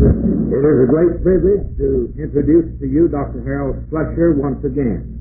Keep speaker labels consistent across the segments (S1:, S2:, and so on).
S1: It is a great privilege to introduce to you Dr. Harold Slusher once again.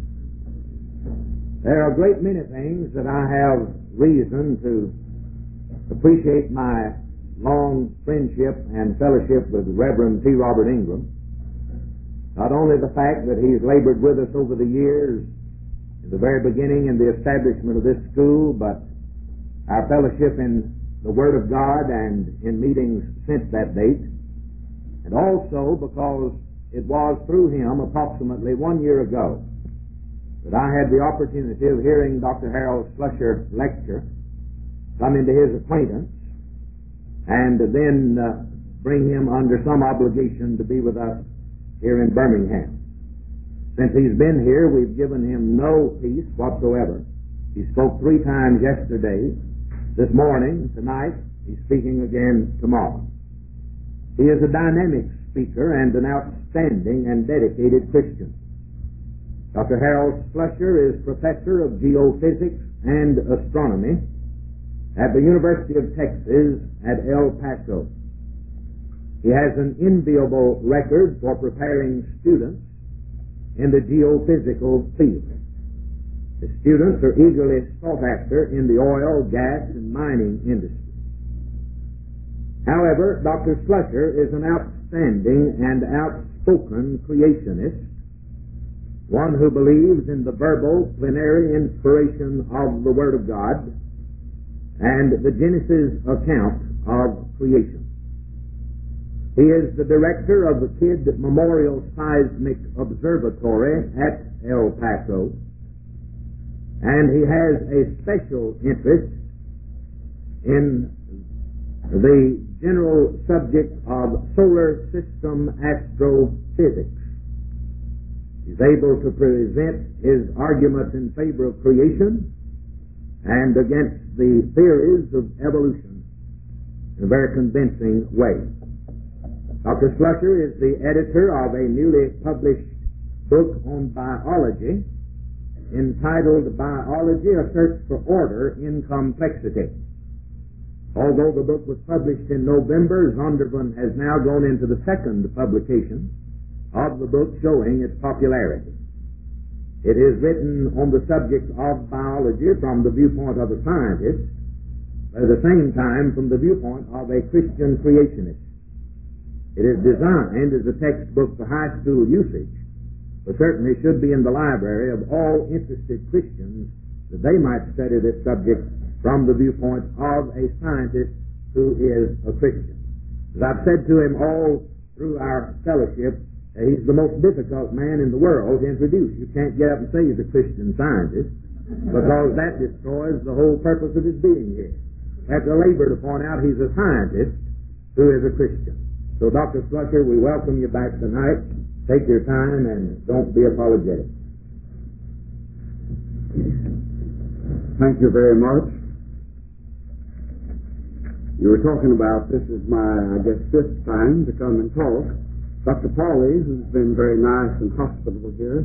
S1: There are a great many things that I have reason to appreciate my long friendship and fellowship with Reverend T. Robert Ingram. Not only the fact that he's labored with us over the years, in the very beginning in the establishment of this school, but our fellowship in the Word of God and in meetings since that date, and also because it was through him approximately 1 year ago that I had the opportunity of hearing Dr. Harold Slusher lecture, come into his acquaintance, and then bring him under some obligation to be with us here in Birmingham. Since he's been here, we've given him no peace whatsoever. He spoke 3 times yesterday. This morning, tonight, he's speaking again tomorrow. He is a dynamic speaker and an outstanding and dedicated Christian. Dr. Harold Slusher is professor of geophysics and astronomy at the University of Texas at El Paso. He has an enviable record for preparing students in the geophysical field. The students are eagerly sought after in the oil, gas, and mining industry. However, Dr. Slusher is an outstanding and outspoken creationist, one who believes in the verbal, plenary inspiration of the Word of God and the Genesis account of creation. He is the director of the Kidd Memorial Seismic Observatory at El Paso, and he has a special interest in the general subject of solar system astrophysics. He's able to present his arguments in favor of creation and against the theories of evolution in a very convincing way. Dr. Slusher is the editor of a newly published book on biology entitled Biology, A Search for Order in Complexity. Although the book was published in November, Zondervan has now gone into the second publication of the book, showing its popularity. It is written on the subject of biology from the viewpoint of a scientist, but at the same time from the viewpoint of a Christian creationist. It is designed as a textbook for high school usage, but certainly should be in the library of all interested Christians that they might study this subject from the viewpoint of a scientist who is a Christian. As I've said to him all through our fellowship, he's the most difficult man in the world to introduce. You can't get up and say he's a Christian scientist, because that destroys the whole purpose of his being here. You have to labor to point out he's a scientist who is a Christian. So, Dr. Slusher, we welcome you back tonight. Take your time and don't be apologetic.
S2: Thank you very much. You were talking about this is my, 5th time to come and talk. Dr. Pauly, who's been very nice and hospitable here,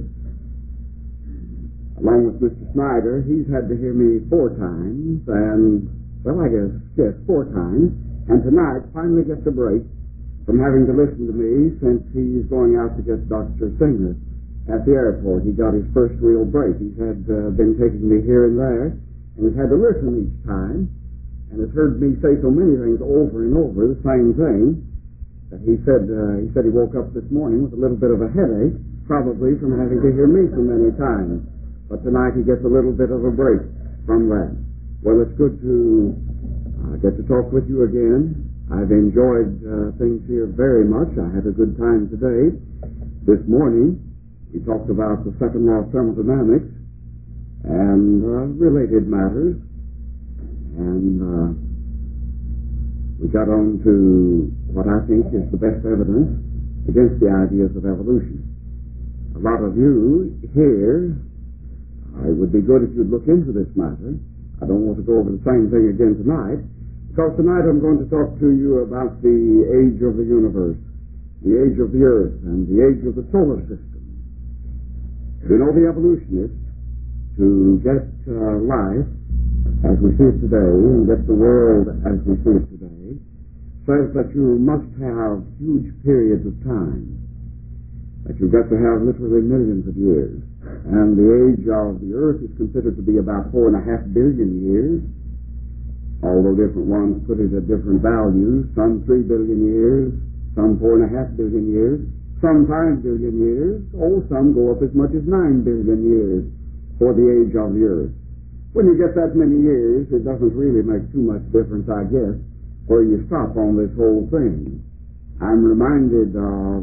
S2: along with Mr. Snyder, he's had to hear me 4 times, and, 4 times, and tonight finally gets a break from having to listen to me since he's going out to get Dr. Singer at the airport. He got his first real break. He's had been taking me here and there, and he's had to listen each time, and has heard me say so many things over and over, the same thing, that he said he woke up this morning with a little bit of a headache, probably from having to hear me so many times. But tonight he gets a little bit of a break from that. Well, it's good to get to talk with you again. I've enjoyed things here very much. I had a good time today. This morning, we talked about the second law of thermodynamics and related matters. And we got on to what I think is the best evidence against the ideas of evolution. A lot of you here, it would be good if you'd look into this matter. I don't want to go over the same thing again tonight, because tonight I'm going to talk to you about the age of the universe, the age of the earth, and the age of the solar system. You know, the evolutionists, to get life as we see it today, and get the world as we see it today, says that you must have huge periods of time, that you've got to have literally millions of years. And the age of the earth is considered to be about 4.5 billion years, although different ones put it at different values, some 3 billion years, some 4.5 billion years, some 5 billion years, or some go up as much as 9 billion years for the age of the earth. When you get that many years, it doesn't really make too much difference, I guess, where you stop on this whole thing. I'm reminded of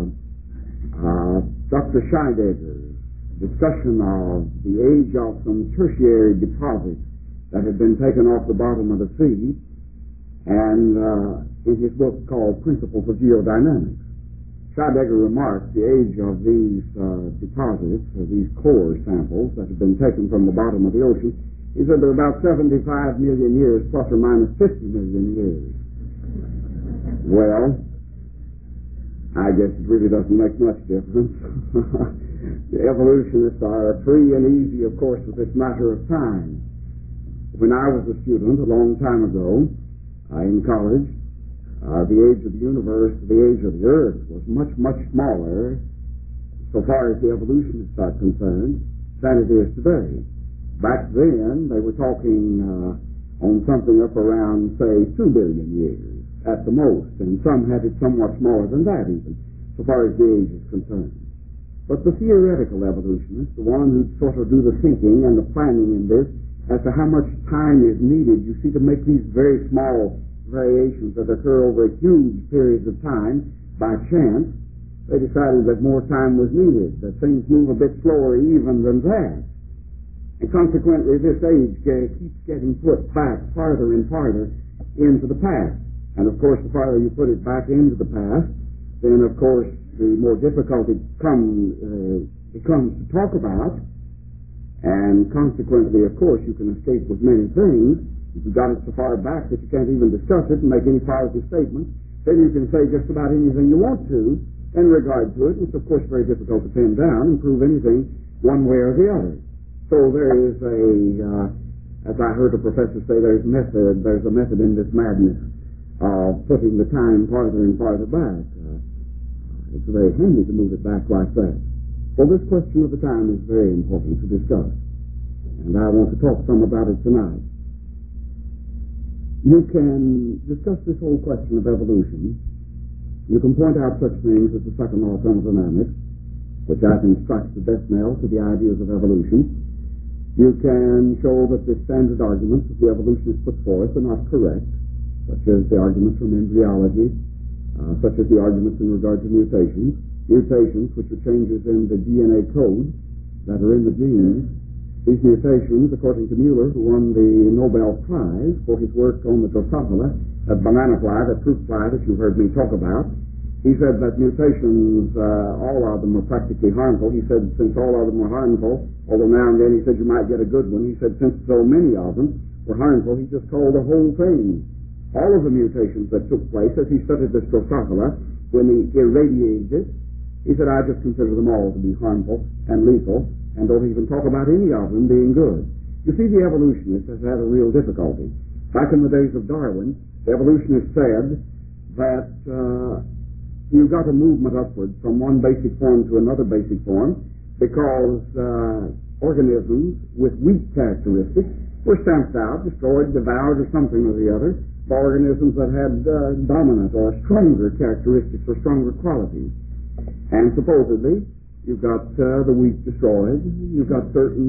S2: Dr. Scheidegger's discussion of the age of some tertiary deposits that had been taken off the bottom of the sea, and in his book called Principles of Geodynamics, Scheidegger remarked the age of these deposits, or these core samples that have been taken from the bottom of the ocean. He said they're about 75 million years plus or minus 50 million years. Well, I guess it really doesn't make much difference. The evolutionists are free and easy, of course, with this matter of time. When I was a student a long time ago in college, the age of the universe, the age of the earth, was much, much smaller, so far as the evolutionists are concerned, than it is today. Back then, they were talking on something up around, say, 2 billion years at the most, and some had it somewhat smaller than that even, so far as the age is concerned. But the theoretical evolutionists, the one who sort of do the thinking and the planning in this, as to how much time is needed, you see, to make these very small variations that occur over huge periods of time by chance, they decided that more time was needed, that things move a bit slower even than that. And consequently, this age keeps getting put back farther and farther into the past. And of course, the farther you put it back into the past, then of course the more difficult it becomes to talk about. And consequently, of course, you can escape with many things. If you've got it so far back that you can't even discuss it and make any positive statements, then you can say just about anything you want to in regard to it. It's, of course, very difficult to pin down and prove anything one way or the other. So there is as I heard a professor say, there's a method in this madness of putting the time farther and farther back. It's very handy to move it back like that. Well, this question of the time is very important to discuss, and I want to talk some about it tonight. You can discuss this whole question of evolution. You can point out such things as the second law of thermodynamics, which I think strikes the best nail to the ideas of evolution. You can show that the standard arguments that the evolutionists put forth are not correct, such as the arguments from embryology, such as the arguments in regard to mutations, which are changes in the DNA code that are in the genes. These mutations, according to Mueller, who won the Nobel Prize for his work on the Drosophila, that banana fly, that fruit fly that you've heard me talk about, he said that mutations, all of them are practically harmful. He said since all of them were harmful, although now and then he said you might get a good one, he said since so many of them were harmful, he just called the whole thing. All of the mutations that took place as he studied the Drosophila, when he irradiated it, he said, I just consider them all to be harmful and lethal, and don't even talk about any of them being good. You see, the evolutionist has had a real difficulty. Back in the days of Darwin, the evolutionist said that you've got a movement upward from one basic form to another basic form because organisms with weak characteristics were stamped out, destroyed, devoured, or something or the other, by organisms that had dominant or stronger characteristics or stronger qualities. And supposedly, you've got the weak destroyed, you've got certain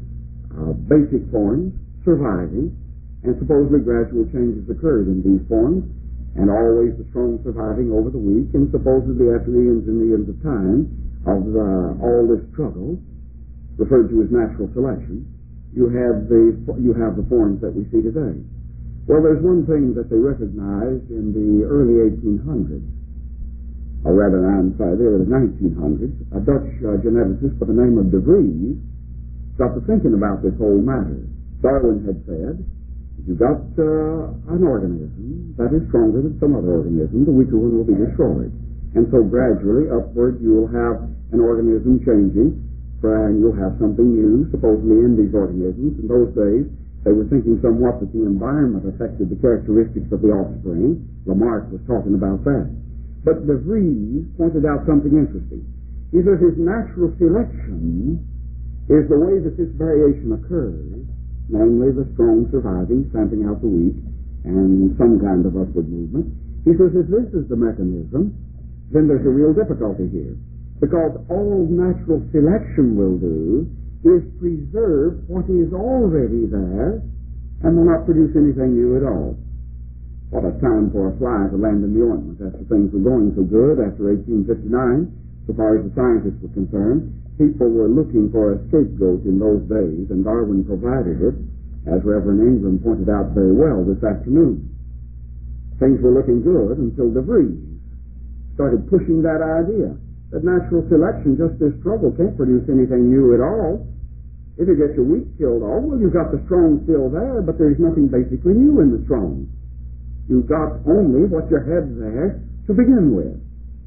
S2: basic forms surviving, and supposedly gradual changes occurred in these forms, and always the strong surviving over the weak, and supposedly after the ends and the ends of time of all this struggle, referred to as natural selection, you have the forms that we see today. Well, there's one thing that they recognized in the early 1800s, or rather, I'm sorry, the early 1900s, a Dutch geneticist by the name of De Vries got to thinking about this whole matter. Darwin had said, if you've got an organism that is stronger than some other organism, the weaker one will be destroyed. And so gradually, upward, you'll have an organism changing, and you'll have something new, supposedly, in these organisms. In those days, They were thinking somewhat that the environment affected the characteristics of the offspring. Lamarck was talking about that. But De Vries pointed out something interesting. He says his natural selection is the way that this variation occurs, namely the strong surviving, stamping out the weak, and some kind of upward movement. He says if this is the mechanism, then there's a real difficulty here. Because all natural selection will do is preserve what is already there and will not produce anything new at all. What a time for a fly to land in the ointment after things were going so good after 1859, so far as the scientists were concerned. People were looking for a scapegoat in those days, and Darwin provided it, as Reverend Ingram pointed out very well this afternoon. Things were looking good until De Vries started pushing that idea that natural selection, just this struggle, can't produce anything new at all. If you get your weak killed off, well, you've got the strong still there, but there's nothing basically new in the strong. You've got only what you had there to begin with.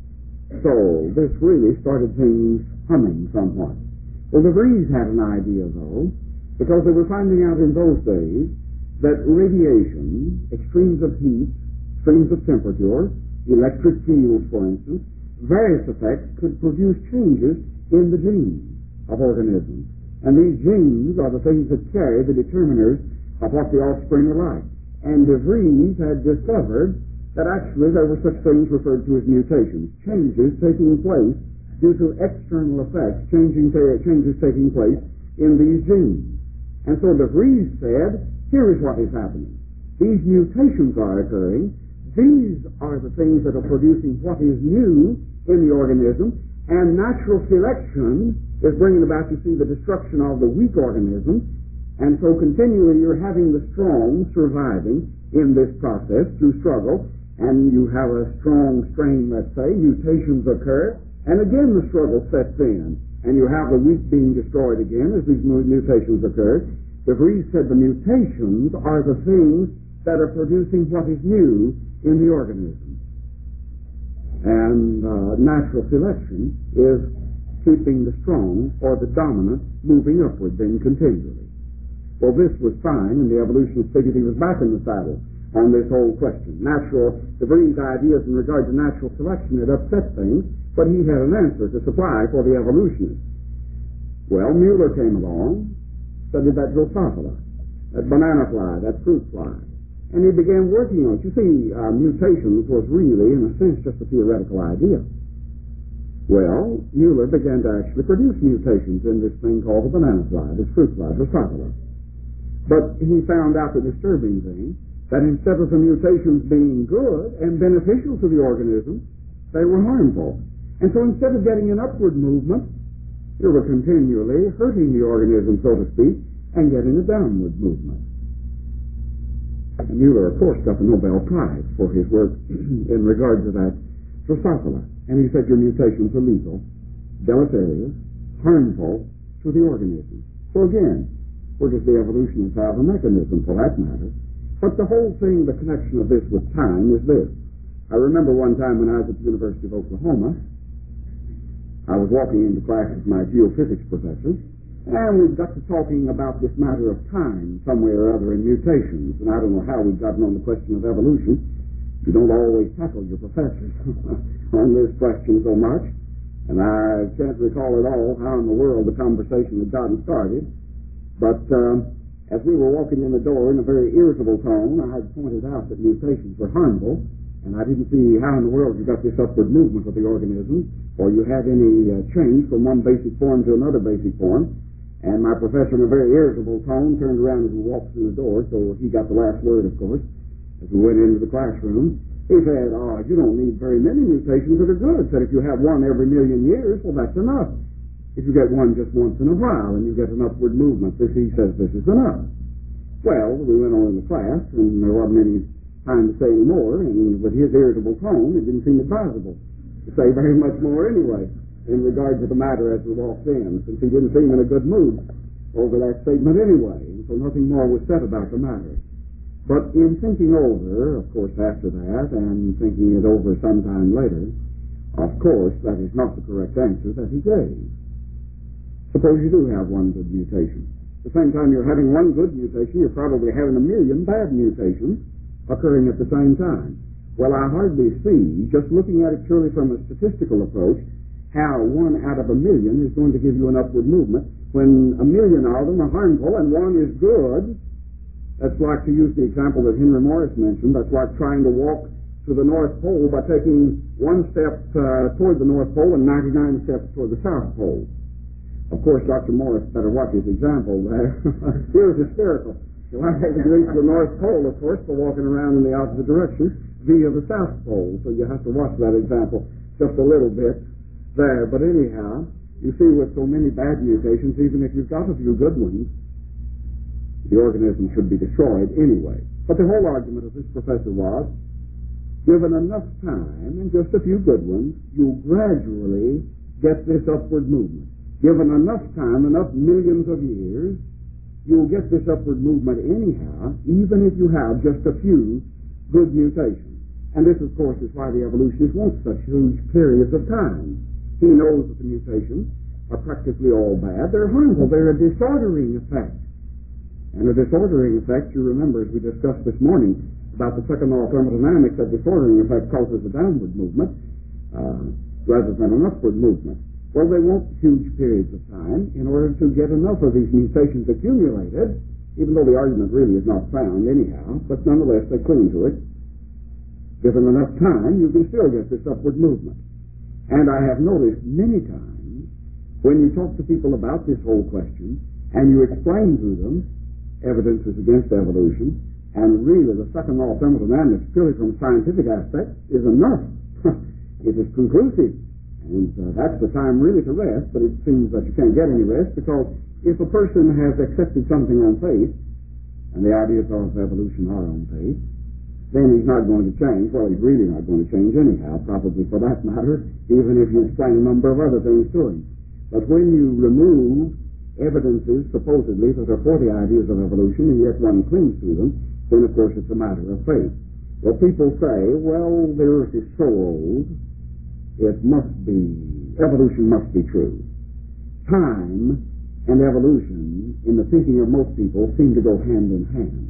S2: So this really started things humming somewhat. Well, De Vries had an idea, though, because they were finding out in those days that radiation, extremes of heat, extremes of temperature, electric fields, for instance, various effects could produce changes in the genes of organisms. And these genes are the things that carry the determiners of what the offspring are like. And De Vries had discovered that actually there were such things referred to as mutations, changes taking place due to external effects, changes taking place in these genes. And so De Vries said, here is what is happening. These mutations are occurring. These are the things that are producing what is new in the organism, and natural selection is bringing about, you see, the destruction of the weak organism, and so continually you're having the strong surviving in this process through struggle, and you have a strong strain, let's say, mutations occur, and again the struggle sets in, and you have the weak being destroyed again as these mutations occur. De Vries said the mutations are the things that are producing what is new in the organism. And natural selection is keeping the strong or the dominant moving upward then continually. Well, this was fine, and the evolutionist figured he was back in the saddle on this whole question. De Vries' ideas in regard to natural selection had upset things, but he had an answer to supply for the evolutionists. Well, Mueller came along, studied that Drosophila, that banana fly, that fruit fly, and he began working on it. You see, mutations was really, in a sense, just a theoretical idea. Well, Mueller began to actually produce mutations in this thing called the banana fly, this fruit fly, Drosophila. But he found out the disturbing thing, that instead of the mutations being good and beneficial to the organism, they were harmful. And so instead of getting an upward movement, they were continually hurting the organism, so to speak, and getting a downward movement. And Mueller, of course, got the Nobel Prize for his work in regard to that Drosophila. And he said your mutations are lethal, deleterious, harmful to the organism. So again, where does the evolutionists have a mechanism for that matter? But the whole thing, the connection of this with time is this. I remember one time when I was at the University of Oklahoma, I was walking into class with my geophysics professor, and we got to talking about this matter of time, some way or other, in mutations. And I don't know how we'd gotten on the question of evolution. You don't always tackle your professors on this question so much. And I can't recall at all how in the world the conversation had gotten started. But as we were walking in the door in a very irritable tone, I had pointed out that mutations were harmful, and I didn't see how in the world you got this upward movement of the organism, or you had any change from one basic form to another basic form. And my professor, in a very irritable tone, turned around as we walked through the door, so he got the last word, of course, as we went into the classroom. He said, you don't need very many mutations that are good. Said, if you have one every million years, well, that's enough. If you get one just once in a while and you get an upward movement, he says this is enough. Well, we went on in the class, and there wasn't any time to say any more, and with his irritable tone, it didn't seem advisable to say very much more anyway in regard to the matter as we walked in, since he didn't seem in a good mood over that statement anyway, and so nothing more was said about the matter. But in thinking over, of course, after that, and thinking it over sometime later, of course, that is not the correct answer that he gave. Suppose you do have one good mutation. At the same time you're having one good mutation, you're probably having a million bad mutations occurring at the same time. Well, I hardly see, just looking at it purely from a statistical approach, how 1 out of a million is going to give you an upward movement when a million of them are harmful and 1 is good. That's like, to use the example that Henry Morris mentioned, that's like trying to walk to the North Pole by taking 1 step toward the North Pole and 99 steps toward the South Pole. Of course, Dr. Morris better watch his example there. He was hysterical. You'll have to reach the North Pole, of course, for walking around in the opposite direction via the South Pole. So you have to watch that example just a little bit there. But anyhow, you see with so many bad mutations, even if you've got a few good ones, the organism should be destroyed anyway. But the whole argument of this professor was, given enough time and just a few good ones, you'll gradually get this upward movement. Given enough time, enough millions of years, you'll get this upward movement anyhow, even if you have just a few good mutations. And this, of course, is why the evolutionists want such huge periods of time. He knows that the mutations are practically all bad. They're harmful. They're a disordering effect. And a disordering effect, you remember, as we discussed this morning, about the second law of thermodynamics, that disordering effect causes a downward movement rather than an upward movement. Well, they want huge periods of time in order to get enough of these mutations accumulated, even though the argument really is not found anyhow, but nonetheless they cling to it. Given enough time, you can still get this upward movement. And I have noticed many times when you talk to people about this whole question and you explain to them evidences against evolution, and really the second law of thermodynamics, purely from a scientific aspect, is enough. It is conclusive. And that's the time really to rest, but it seems that you can't get any rest, because if a person has accepted something on faith, and the ideas of evolution are on faith, then he's not going to change. Well, he's really not going to change anyhow, probably for that matter, even if you explain a number of other things to him. But when you remove evidences, supposedly, that are for the ideas of evolution, and yet one clings to them, then of course it's a matter of faith. Well, people say, well, the earth is so old, it must be, evolution must be true. Time and evolution, in the thinking of most people, seem to go hand in hand.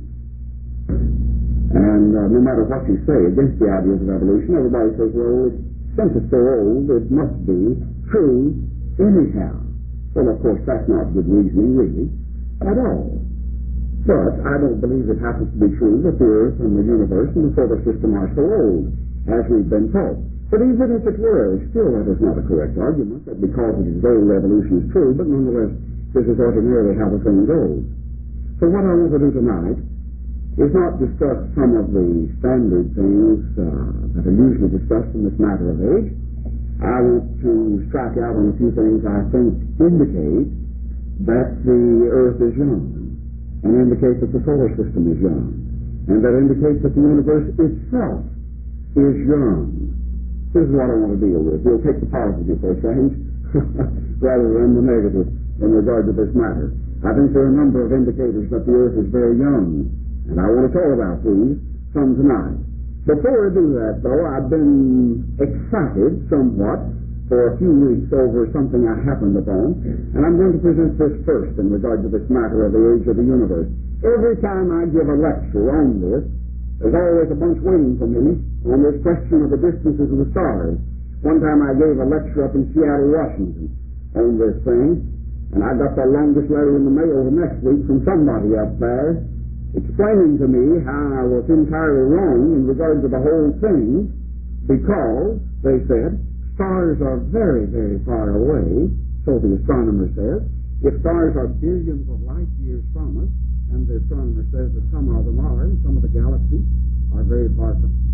S2: And no matter what you say against the ideas of evolution, everybody says, well, since it's so old, it must be true anyhow. Well, of course, that's not good reasoning, really, at all. But I don't believe it happens to be true that the earth and the universe and the solar system are so old, as we've been taught. But even if it were, still that is not a correct argument, that because it is old, evolution is true, but nonetheless, this is ordinarily how the thing goes. So what I want to do tonight is not discuss some of the standard things that are usually discussed in this matter of age. I want to strike out on a few things I think indicate that the earth is young, and indicate that the solar system is young, and that indicates that the universe itself is young. This is what I want to deal with. We'll take the positive for a change rather than the negative in regard to this matter. I think there are a number of indicators that the earth is very young, and I want to talk about these some tonight. Before I do that, though, I've been excited somewhat for a few weeks over something I happened upon, and I'm going to present this first in regard to this matter of the age of the universe. Every time I give a lecture on this, there's always a bunch waiting for me on this question of the distances of the stars. One time I gave a lecture up in Seattle, Washington on this thing, and I got the longest letter in the mail the next week from somebody up there explaining to me how I was entirely wrong in regard to the whole thing, because, they said, stars are very, very far away, so the astronomer says. If stars are billions of light years from us, and the astronomer says that some of them are, and some of the galaxies are very far from us,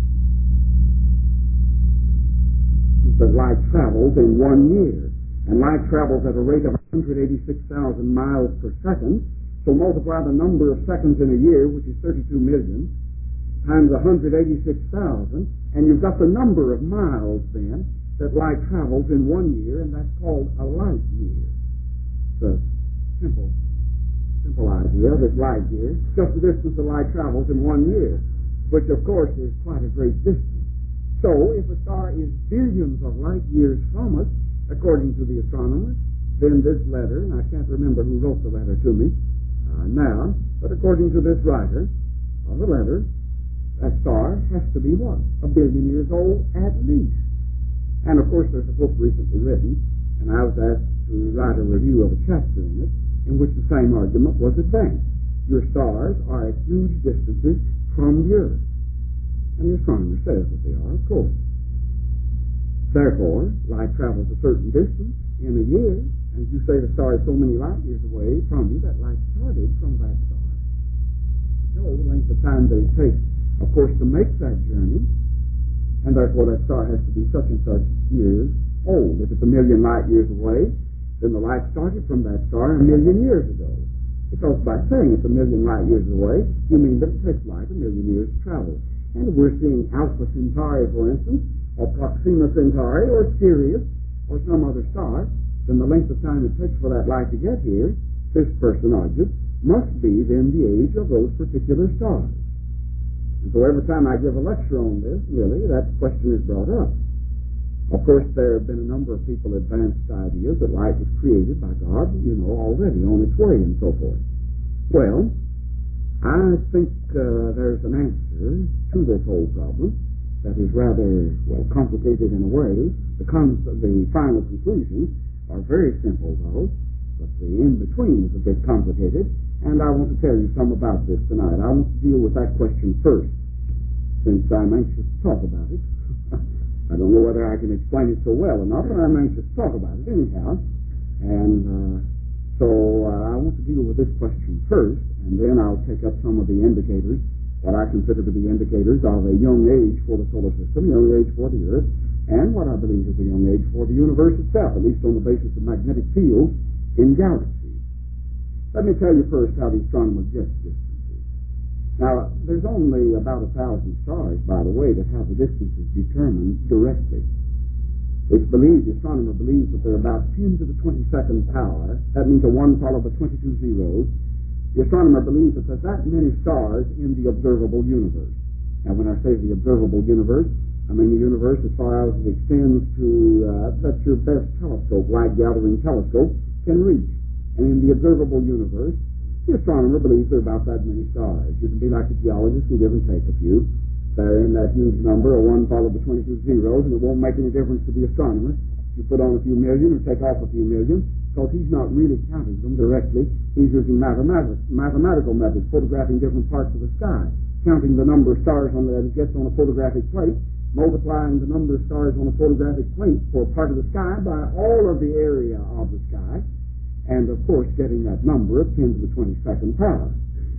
S2: that light travels in 1 year, and light travels at a rate of 186,000 miles per second. So multiply the number of seconds in a year, which is 32 million, times 186,000, and you've got the number of miles then that light travels in 1 year, and that's called a light year. The simple idea of this light year, just the distance the light travels in 1 year, which of course is quite a great distance. So if a star is billions of light years from us, according to the astronomers, then this letter, and I can't remember who wrote the letter to me, But according to this writer of the letter, that star has to be what? 1 billion years old at least. And of course there's a book recently written, and I was asked to write a review of a chapter in it, in which the same argument was advanced. Your stars are at huge distances from the Earth. And the astronomer says that they are, of course. Therefore, light travels a certain distance in a year. As you say, the star is so many light years away from you, that light started from that star. So the length of time that it takes, of course, to make that journey, and therefore that star has to be such and such years old. If it's 1 million light years away, then the light started from that star 1 million years ago. Because by saying it's 1 million light years away, you mean that it takes light 1 million years to travel. And if we're seeing Alpha Centauri, for instance, or Proxima Centauri, or Sirius, or some other star, then the length of time it takes for that light to get here, this person argues, must be then the age of those particular stars. And so every time I give a lecture on this, really, that question is brought up. Of course, there have been a number of people advanced ideas that light was created by God, already on its way and so forth. Well, I think there's an answer to this whole problem that is rather, complicated in a way. The final conclusions are very simple, though, but the in-between is a bit complicated, and I want to tell you some about this tonight. I want to deal with that question first, since I'm anxious to talk about it. I don't know whether I can explain it so well enough, but I'm anxious to talk about it anyhow. And so I want to deal with this question first, and then I'll take up some of the indicators, what I consider to be indicators of a young age for the solar system, young age for the Earth, and what I believe is a young age for the universe itself, at least on the basis of magnetic fields in galaxies. Let me tell you first how the astronomer gets distances. Now, there's only about 1,000 stars, by the way, that have the distances determined directly. It's believed, the astronomer believes that there are about 10 to the 22nd power. That means a 1 followed by 22 zeros. The astronomer believes that there's that many stars in the observable universe. Now, when I say the observable universe, I mean the universe as far as it extends to that your best telescope, light-gathering telescope, can reach. And in the observable universe, the astronomer believes there are about that many stars. You can be like a geologist and give and take a few. They're in that huge number, a 1 followed by 22 zeros, and it won't make any difference to the astronomer. You put on a few million or take off a few million, because he's not really counting them directly. He's using mathematical methods, photographing different parts of the sky, counting the number of stars that he gets on a photographic plate, multiplying the number of stars on a photographic plate for a part of the sky by all of the area of the sky, and of course getting that number of 10 to the 22nd power.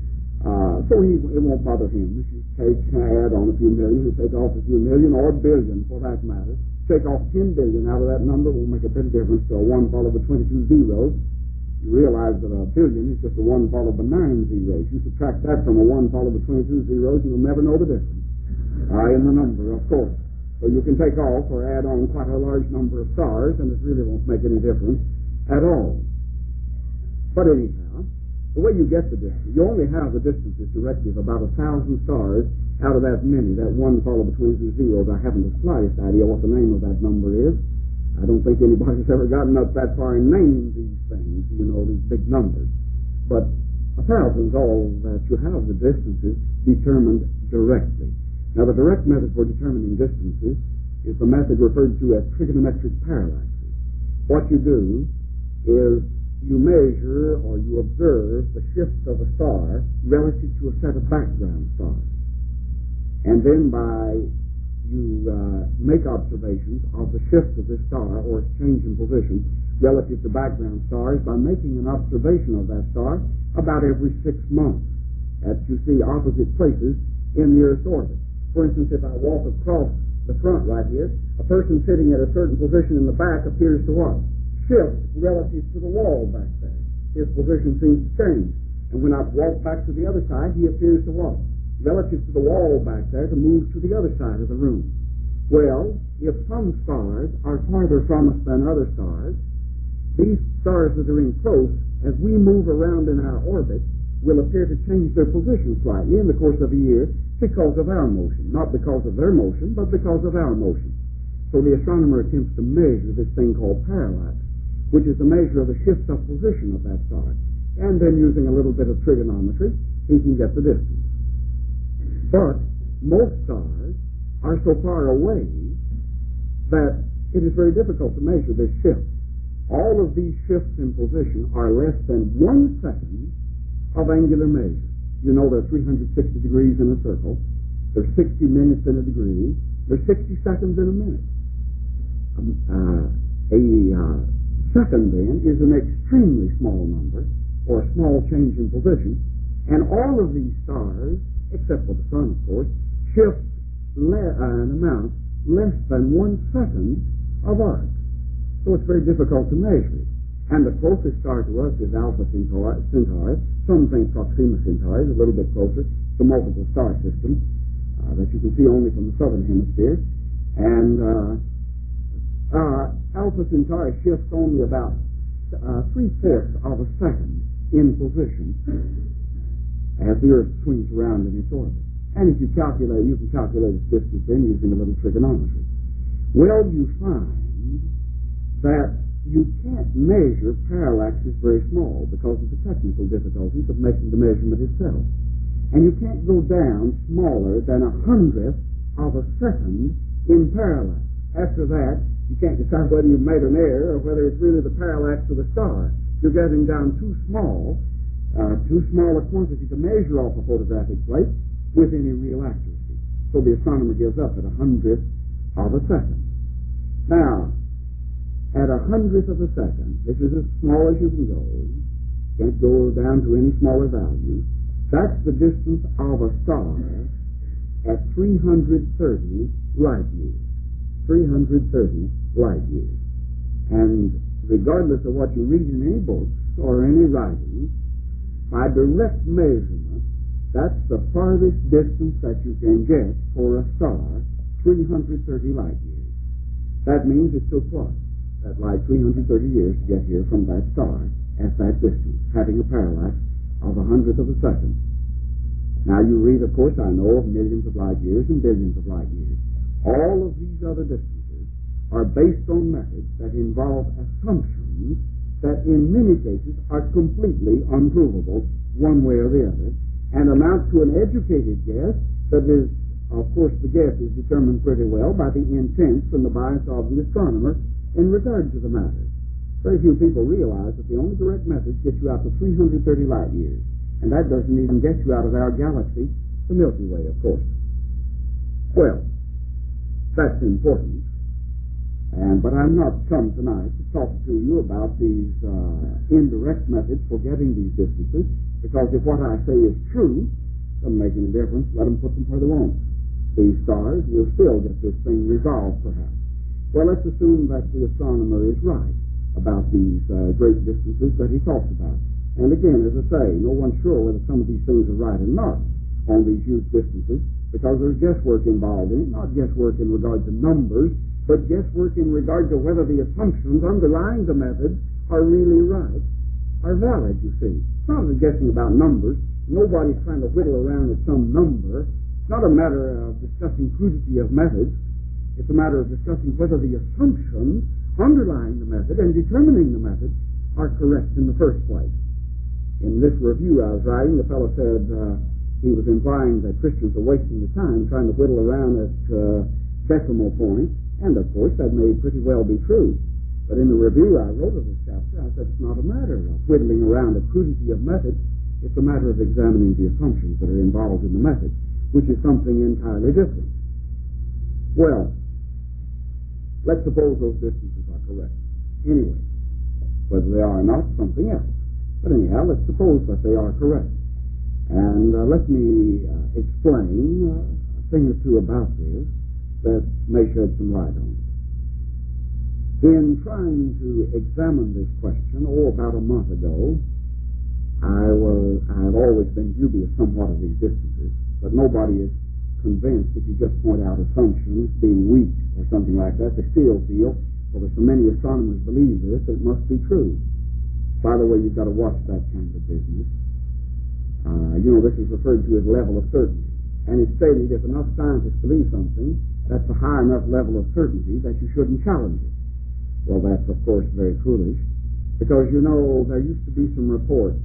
S2: So it won't bother him. If you add on a few million, you take off a few million, or a billion for that matter. Take off 10 billion out of that number, won't make a bit of difference to a 1 followed by 22 zeros. You realize that a billion is just a 1 followed by 9 zeros. You subtract that from a 1 followed by 22 zeros, you'll never know the difference. In the number, of course. So you can take off or add on quite a large number of stars, and it really won't make any difference at all. But anyhow, the way you get the distance, you only have the distances directly of about 1,000 stars out of that many, that 1 followed by 22 zeros. I haven't the slightest idea what the name of that number is. I don't think anybody's ever gotten up that far and named these things, these big numbers. But 1,000 is all that you have the distances determined directly. Now, the direct method for determining distances is the method referred to as trigonometric parallaxes. What you do is you measure or you observe the shift of a star relative to a set of background stars. And then you make observations of the shift of this star or its change in position relative to background stars by making an observation of that star about every 6 months as you see opposite places in the Earth's orbit. For instance, if I walk across the front right here, a person sitting at a certain position in the back appears to what? Shift relative to the wall back there. His position seems to change. And when I walk back to the other side, he appears to what? Relative to the wall back there, to move to the other side of the room. Well, if some stars are farther from us than other stars, these stars that are in close, as we move around in our orbit, will appear to change their position slightly in the course of a year because of our motion. Not because of their motion, but because of our motion. So the astronomer attempts to measure this thing called parallax, which is the measure of the shift of position of that star. and then using a little bit of trigonometry, he can get the distance. But most stars are so far away that it is very difficult to measure this shift. All of these shifts in position are less than 1 second of angular measure. You know there are 360 degrees in a circle. There's 60 minutes in a degree. There's 60 seconds in a minute. A second, then, is an extremely small number, or a small change in position, and all of these stars, except for the sun, of course, shift an amount less than 1 second of arc. So it's very difficult to measure it. And the closest star to us is Alpha Centauri. Some think Proxima Centauri is a little bit closer. It's a multiple star system that you can see only from the southern hemisphere. And Alpha Centauri shifts only about 3/4 of a second in position as the Earth swings around in its orbit. And if you calculate, you can calculate its distance then using a little trigonometry. Well, you find that you can't measure parallaxes very small because of the technical difficulties of making the measurement itself. And you can't go down smaller than 1/100th of a second in parallax. After that, you can't decide whether you've made an error or whether it's really the parallax of the star. You're getting down too small a quantity to measure off a photographic plate with any real accuracy. So the astronomer gives up at 1/100th of a second. Now, at 1/100th of a second, this is as small as you can go. Can't go down to any smaller value. That's the distance of a star at 330 light years. 330 light years. And regardless of what you read in any books or any writings, by direct measurement, that's the farthest distance that you can get for a star, 330 light years. That means it took what? That light 330 years to get here from that star at that distance, having a parallax of 1/100th of a second. Now you read, of course, I know, of millions of light years and billions of light years. All of these other distances are based on methods that involve assumptions that in many cases are completely unprovable one way or the other, and amount to an educated guess that is, of course, the guess is determined pretty well by the intent and the bias of the astronomer in regard to the matter. Very few people realize that the only direct method gets you out to 330 light years, and that doesn't even get you out of our galaxy, the Milky Way, of course. Well, that's important, but I'm not come tonight to talk to you about these indirect methods for getting these distances, because if what I say is true, it doesn't make any difference. Let them put them where they want. These stars will still get this thing resolved, perhaps. Well, let's assume that the astronomer is right about these great distances that he talks about. And again, as I say, no one's sure whether some of these things are right or not on these huge distances, because there's guesswork involved in it, not guesswork in regard to numbers, but guesswork in regard to whether the assumptions underlying the method are really right, are valid, you see. It's not guessing about numbers. Nobody's trying to whittle around at some number. It's not a matter of discussing crudity of methods. It's a matter of discussing whether the assumptions underlying the method and determining the method are correct in the first place. In this review I was writing, the fellow said he was implying that Christians are wasting the time trying to whittle around at decimal points, and of course that may pretty well be true. But in the review I wrote of this chapter, I said it's not a matter of whittling around at crudity of method, it's a matter of examining the assumptions that are involved in the method, which is something entirely different. Well, let's suppose those distances are correct. Anyway, whether they are or not, something else. But anyhow, let's suppose that they are correct. And let me explain a thing or two about this that may shed some light on it. In trying to examine this question, about a month ago, I've always been dubious somewhat of these distances, but nobody is convinced if you just point out assumptions being weak or something like that. They still feel, well, there's so many astronomers believe this, it must be true. By the way, you've got to watch that kind of business. This is referred to as level of certainty. And it's stated if enough scientists believe something, that's a high enough level of certainty that you shouldn't challenge it. Well, that's, of course, very foolish, because, there used to be some reports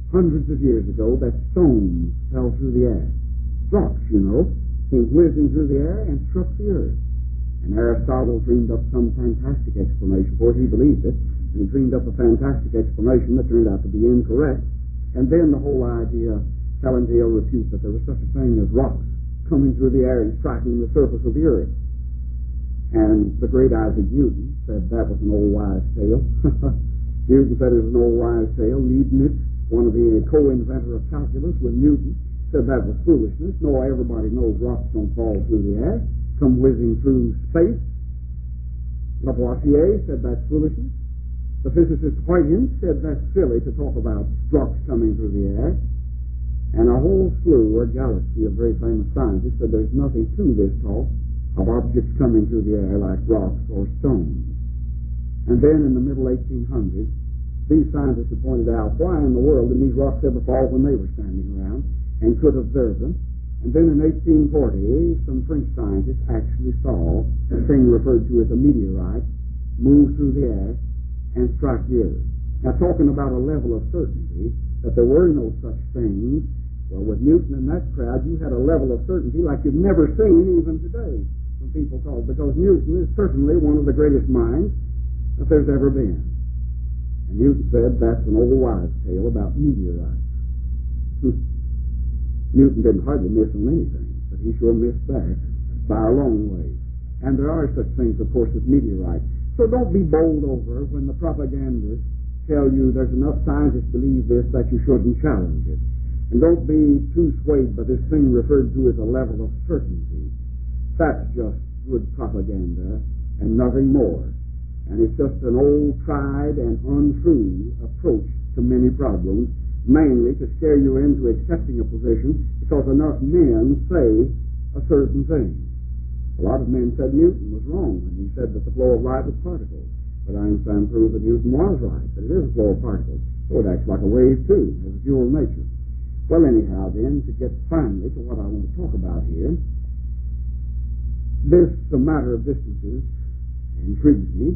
S2: hundreds of years ago that stones fell through the air. Rocks, came whizzing through the air and struck the earth. And Aristotle dreamed up some fantastic explanation for it. He believed it. And he dreamed up a fantastic explanation that turned out to be incorrect. And then the whole idea fell into ill repute that there was such a thing as rocks coming through the air and striking the surface of the earth. And the great Isaac Newton said that was an old wives' tale. Newton said it was an old wives' tale. Leibniz, one of the co-inventor of calculus with Newton, said that was foolishness. No, everybody knows rocks don't fall through the air, come whizzing through space. Lavoisier said that's foolishness. The physicist Huygens said that's silly to talk about rocks coming through the air. And a whole slew or galaxy of very famous scientists said there's nothing to this talk of objects coming through the air like rocks or stones. And then in the middle 1800s, these scientists had pointed out why in the world didn't these rocks ever fall when they were standing around and could observe them. And then in 1840, some French scientists actually saw a thing referred to as a meteorite move through the air and strike the earth. Now, talking about a level of certainty that there were no such things, well, with Newton and that crowd, you had a level of certainty like you've never seen even today when people talk, because Newton is certainly one of the greatest minds that there's ever been. And Newton said that's an old wives' tale about meteorites. Newton didn't hardly miss on anything, but he sure missed that by a long way. And there are such things, of course, as meteorites. So don't be bowled over when the propagandists tell you there's enough scientists believe this that you shouldn't challenge it. And don't be too swayed by this thing referred to as a level of certainty. That's just good propaganda and nothing more. And it's just an old, tried, and untrue approach to many problems, mainly to scare you into accepting a position because enough men say a certain thing. A lot of men said Newton was wrong when he said that the flow of light was particles. But Einstein proved that Newton was right, that it is a flow of particles. So it acts like a wave, too, has a dual nature. Well, anyhow, then, to get finally to what I want to talk about here, this matter of distances intrigues me,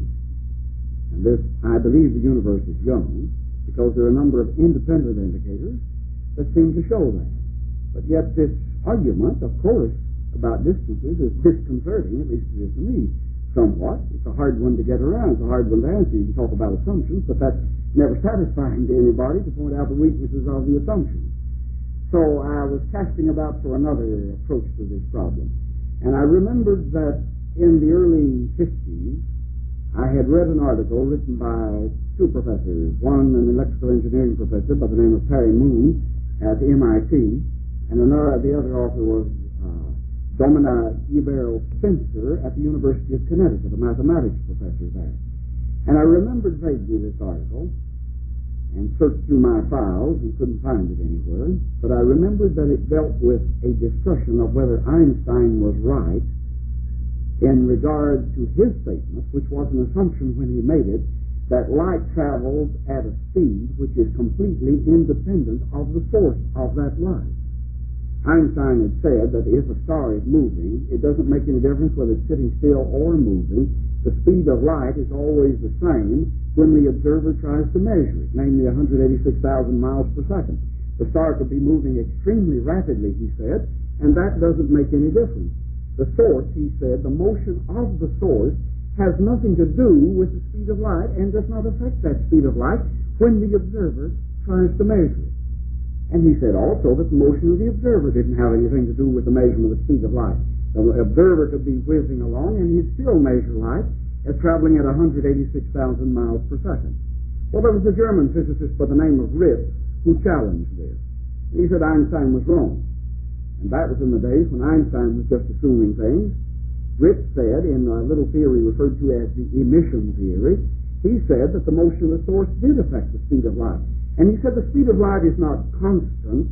S2: and this, I believe the universe is young, because there are a number of independent indicators that seem to show that. But yet this argument, of course, about distances is disconcerting, at least it is to me, somewhat. It's a hard one to get around. It's a hard one to answer. You can talk about assumptions, but that's never satisfying to anybody to point out the weaknesses of the assumptions. So I was casting about for another approach to this problem. And I remembered that in the early 50s, I had read an article written by two professors, one an electrical engineering professor by the name of Perry Moon at MIT, and the other author was Domina Ebero Spencer at the University of Connecticut, a mathematics professor there. And I remembered vaguely this article and searched through my files and couldn't find it anywhere, but I remembered that it dealt with a discussion of whether Einstein was right in regard to his statement, which was an assumption when he made it, that light travels at a speed which is completely independent of the source of that light. Einstein had said that if a star is moving, it doesn't make any difference whether it's sitting still or moving. The speed of light is always the same when the observer tries to measure it, namely 186,000 miles per second. The star could be moving extremely rapidly, he said, and that doesn't make any difference. The source, he said, the motion of the source has nothing to do with the speed of light and does not affect that speed of light when the observer tries to measure it. And he said also that the motion of the observer didn't have anything to do with the measurement of the speed of light. The observer could be whizzing along and he'd still measure light as traveling at 186,000 miles per second. Well, there was a German physicist by the name of Ritz who challenged this. He said Einstein was wrong. And that was in the days when Einstein was just assuming things. Ritz said, in a little theory referred to as the emission theory, he said that the motion of the source did affect the speed of light. And he said the speed of light is not constant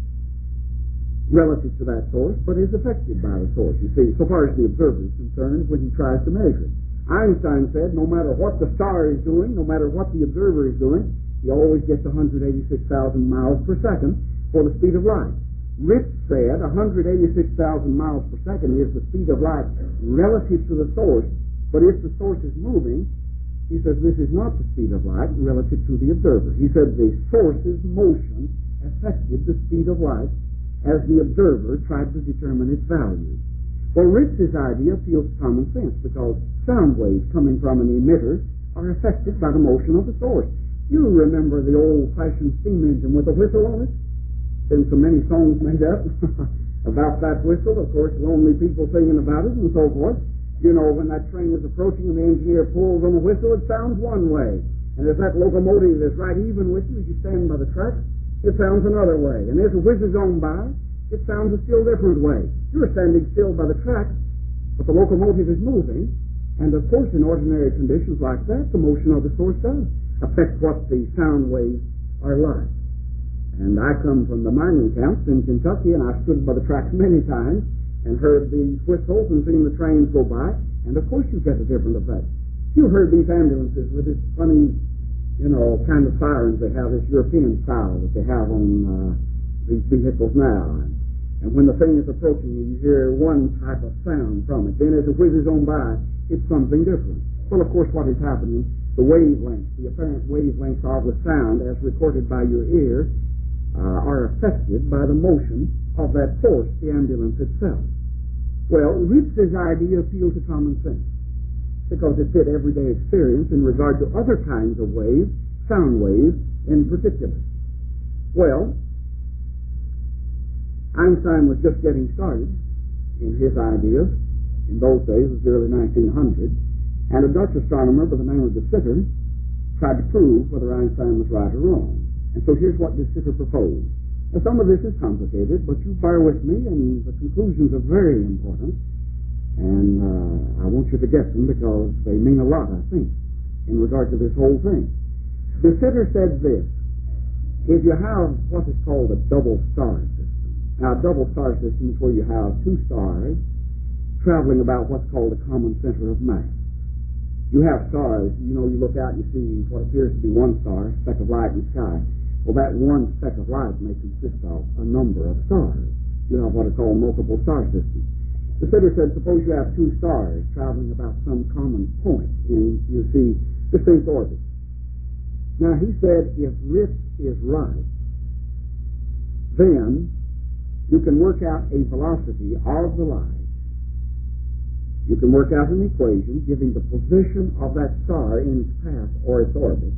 S2: relative to that source, but is affected by the source, you see, so far as the observer is concerned when he tries to measure it. Einstein said no matter what the star is doing, no matter what the observer is doing, he always gets 186,000 miles per second for the speed of light. Ritz said 186,000 miles per second is the speed of light relative to the source, but if the source is moving, he says this is not the speed of light relative to the observer. He said the source's motion affected the speed of light as the observer tried to determine its value. Well, Ritz's idea appeals to common sense because sound waves coming from an emitter are affected by the motion of the source. You remember the old-fashioned steam engine with a whistle on it? Been so many songs made up about that whistle. Of course, lonely people singing about it and so forth. You know, when that train is approaching and the engineer pulls on the whistle, it sounds one way. And if that locomotive is right even with you as you stand by the track, it sounds another way. And as it whizzes on by, it sounds a still different way. You're standing still by the track, but the locomotive is moving. And of course, in ordinary conditions like that, the motion of the source does affect what the sound waves are like. And I come from the mining camps in Kentucky, and I stood by the tracks many times and heard these whistles and seen the trains go by, and of course you get a different effect. You heard these ambulances with this funny, kind of sirens they have, this European style that they have on these vehicles now. And when the thing is approaching you, you hear one type of sound from it. Then as it whizzes on by, it's something different. Well, of course, what is happening, the wavelengths, the apparent wavelengths of the sound as recorded by your ear, are affected by the motion of that force, the ambulance itself. Well, Ritz's idea appealed to common sense because it fit everyday experience in regard to other kinds of waves, sound waves in particular. Well, Einstein was just getting started in his ideas. In those days, it was the early 1900s, and a Dutch astronomer by the name of De Sitter tried to prove whether Einstein was right or wrong. And so here's what De Sitter proposed. Now, some of this is complicated, but you bear with me, and the conclusions are very important. And I want you to get them because they mean a lot, I think, in regard to this whole thing. De Sitter said this: if you have what is called a double star system. Now, a double star system is where you have two stars traveling about what's called a common center of mass. You have stars, you look out and you see what appears to be one star, a speck of light in the sky. Well, that one speck of light may consist of a number of stars. You have what are called multiple star systems. The Sitter said, suppose you have two stars traveling about some common point in, you see, distinct orbits. Now, he said, if Ritz is right, then you can work out a velocity of the light. You can work out an equation giving the position of that star in its path or its orbit.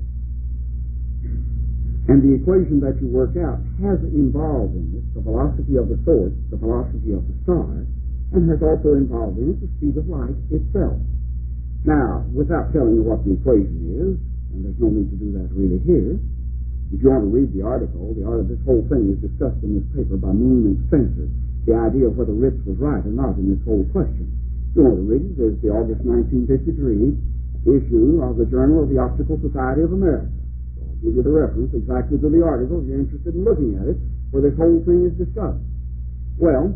S2: And the equation that you work out has involved in it the velocity of the source, the velocity of the star, and has also involved in it the speed of light itself. Now, without telling you what the equation is, and there's no need to do that really here, if you want to read the article, this whole thing is discussed in this paper by Moon and Spencer, the idea of whether Ritz was right or not in this whole question. If you want to read it, there's the August 1953 issue of the Journal of the Optical Society of America. Give you the reference exactly to the article if you're interested in looking at it, where this whole thing is discussed. Well,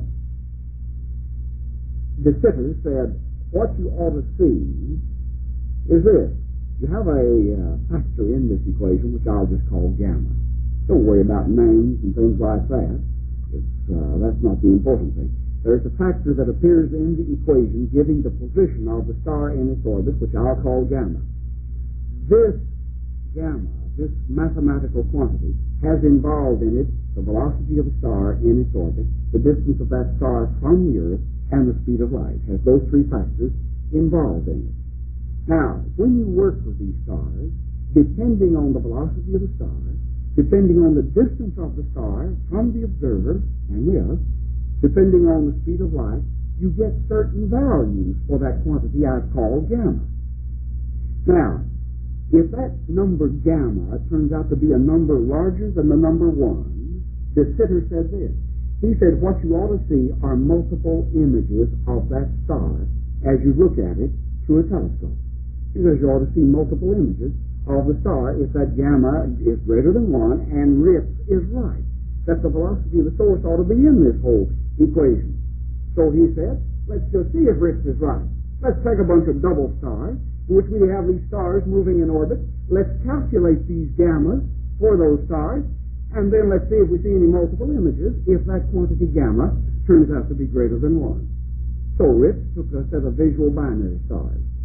S2: De Sitter said, what you ought to see is this. You have a factor in this equation, which I'll just call gamma. Don't worry about names and things like that. That's not the important thing. There's a factor that appears in the equation giving the position of the star in its orbit, which I'll call gamma. This gamma, this mathematical quantity, has involved in it the velocity of the star in its orbit, the distance of that star from the Earth, and the speed of light. Has those three factors involved in it. Now, when you work with these stars, depending on the velocity of the star, depending on the distance of the star from the observer and the Earth, depending on the speed of light, you get certain values for that quantity I've called gamma. Now, if that number gamma turns out to be a number larger than the number 1, De Sitter said this. He said what you ought to see are multiple images of that star as you look at it through a telescope. He says you ought to see multiple images of the star if that gamma is greater than 1 and Ritz is right. That the velocity of the source ought to be in this whole equation. So he said, let's just see if Ritz is right. Let's take a bunch of double stars in which we have these stars moving in orbit. Let's calculate these gammas for those stars, and then let's see if we see any multiple images if that quantity gamma turns out to be greater than 1. So Ritz took a set of visual binary stars.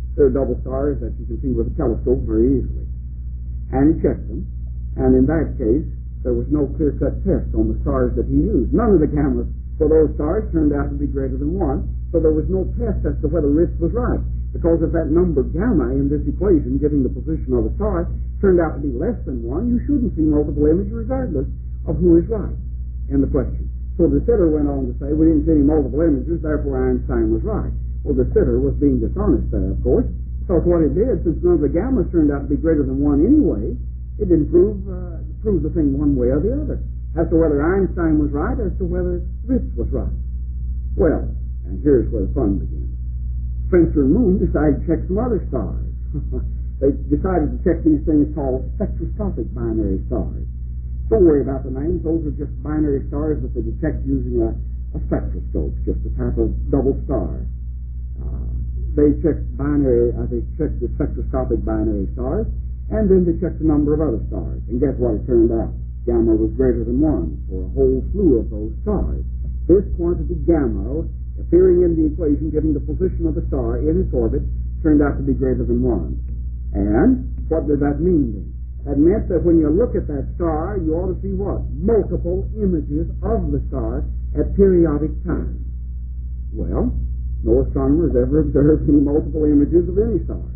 S2: They're double stars that you can see with a telescope very easily. And he checked them, and in that case, there was no clear-cut test on the stars that he used. None of the gammas for those stars turned out to be greater than 1, so there was no test as to whether Ritz was right. Because if that number gamma in this equation, giving the position of a star, turned out to be less than 1, you shouldn't see multiple images regardless of who is right in the question. So the sitter went on to say, we didn't see any multiple images, therefore Einstein was right. Well, the sitter was being dishonest there, of course, because what it did, since none of the gammas turned out to be greater than 1 anyway, it didn't prove the thing one way or the other, as to whether Einstein was right, as to whether Ritz was right. Well, and here's where the fun begins. Spencer and Moon decided to check some other stars. They decided to check these things called spectroscopic binary stars. Don't worry about the names. Those are just binary stars that they detect using a spectroscope, just a type of double star. They checked the spectroscopic binary stars, and then they checked a number of other stars. And guess what it turned out? Gamma was greater than 1 for a whole slew of those stars. This quantity gamma, appearing in the equation giving the position of the star in its orbit, turned out to be greater than 1. And what did that mean then? That meant that when you look at that star, you ought to see what? Multiple images of the star at periodic times. Well, no astronomer has ever observed any multiple images of any stars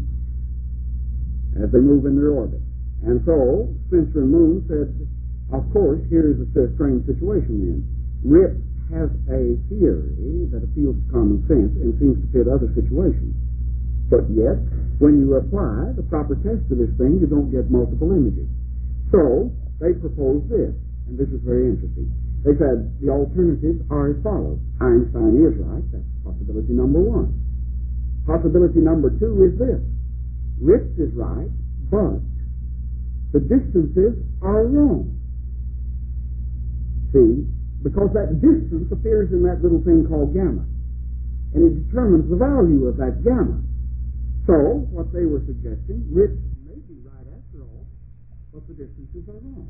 S2: as they move in their orbit. And so, Spencer and Moon said, of course, here's a strange situation then. Ritz has a theory that appeals to common sense and seems to fit other situations. But yet, when you apply the proper test to this thing, you don't get multiple images. So, they proposed this, and this is very interesting. They said the alternatives are as follows. Einstein is right. That's possibility number 1. Possibility number 2 is this. Ritz is right, but the distances are wrong. See? Because that distance appears in that little thing called gamma. And it determines the value of that gamma. So, what they were suggesting, Ritz may be right after all, but the distances are wrong.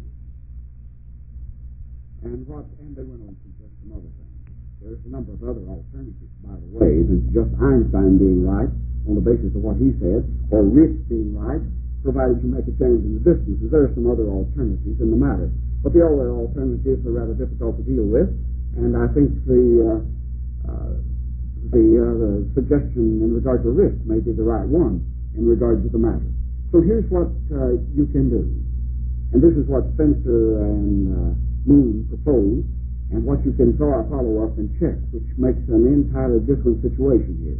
S2: And they went on to suggest some other things. There's a number of other alternatives, by the way, than just Einstein being right on the basis of what he said, or Ritz being right, provided you make a change in the distances. There are some other alternatives in the matter. But the other alternatives are rather difficult to deal with, and I think the suggestion in regard to Ritz may be the right one in regard to the matter. So here's what you can do. And this is what Spencer and Moon proposed, and what you can follow up and check, which makes an entirely different situation here.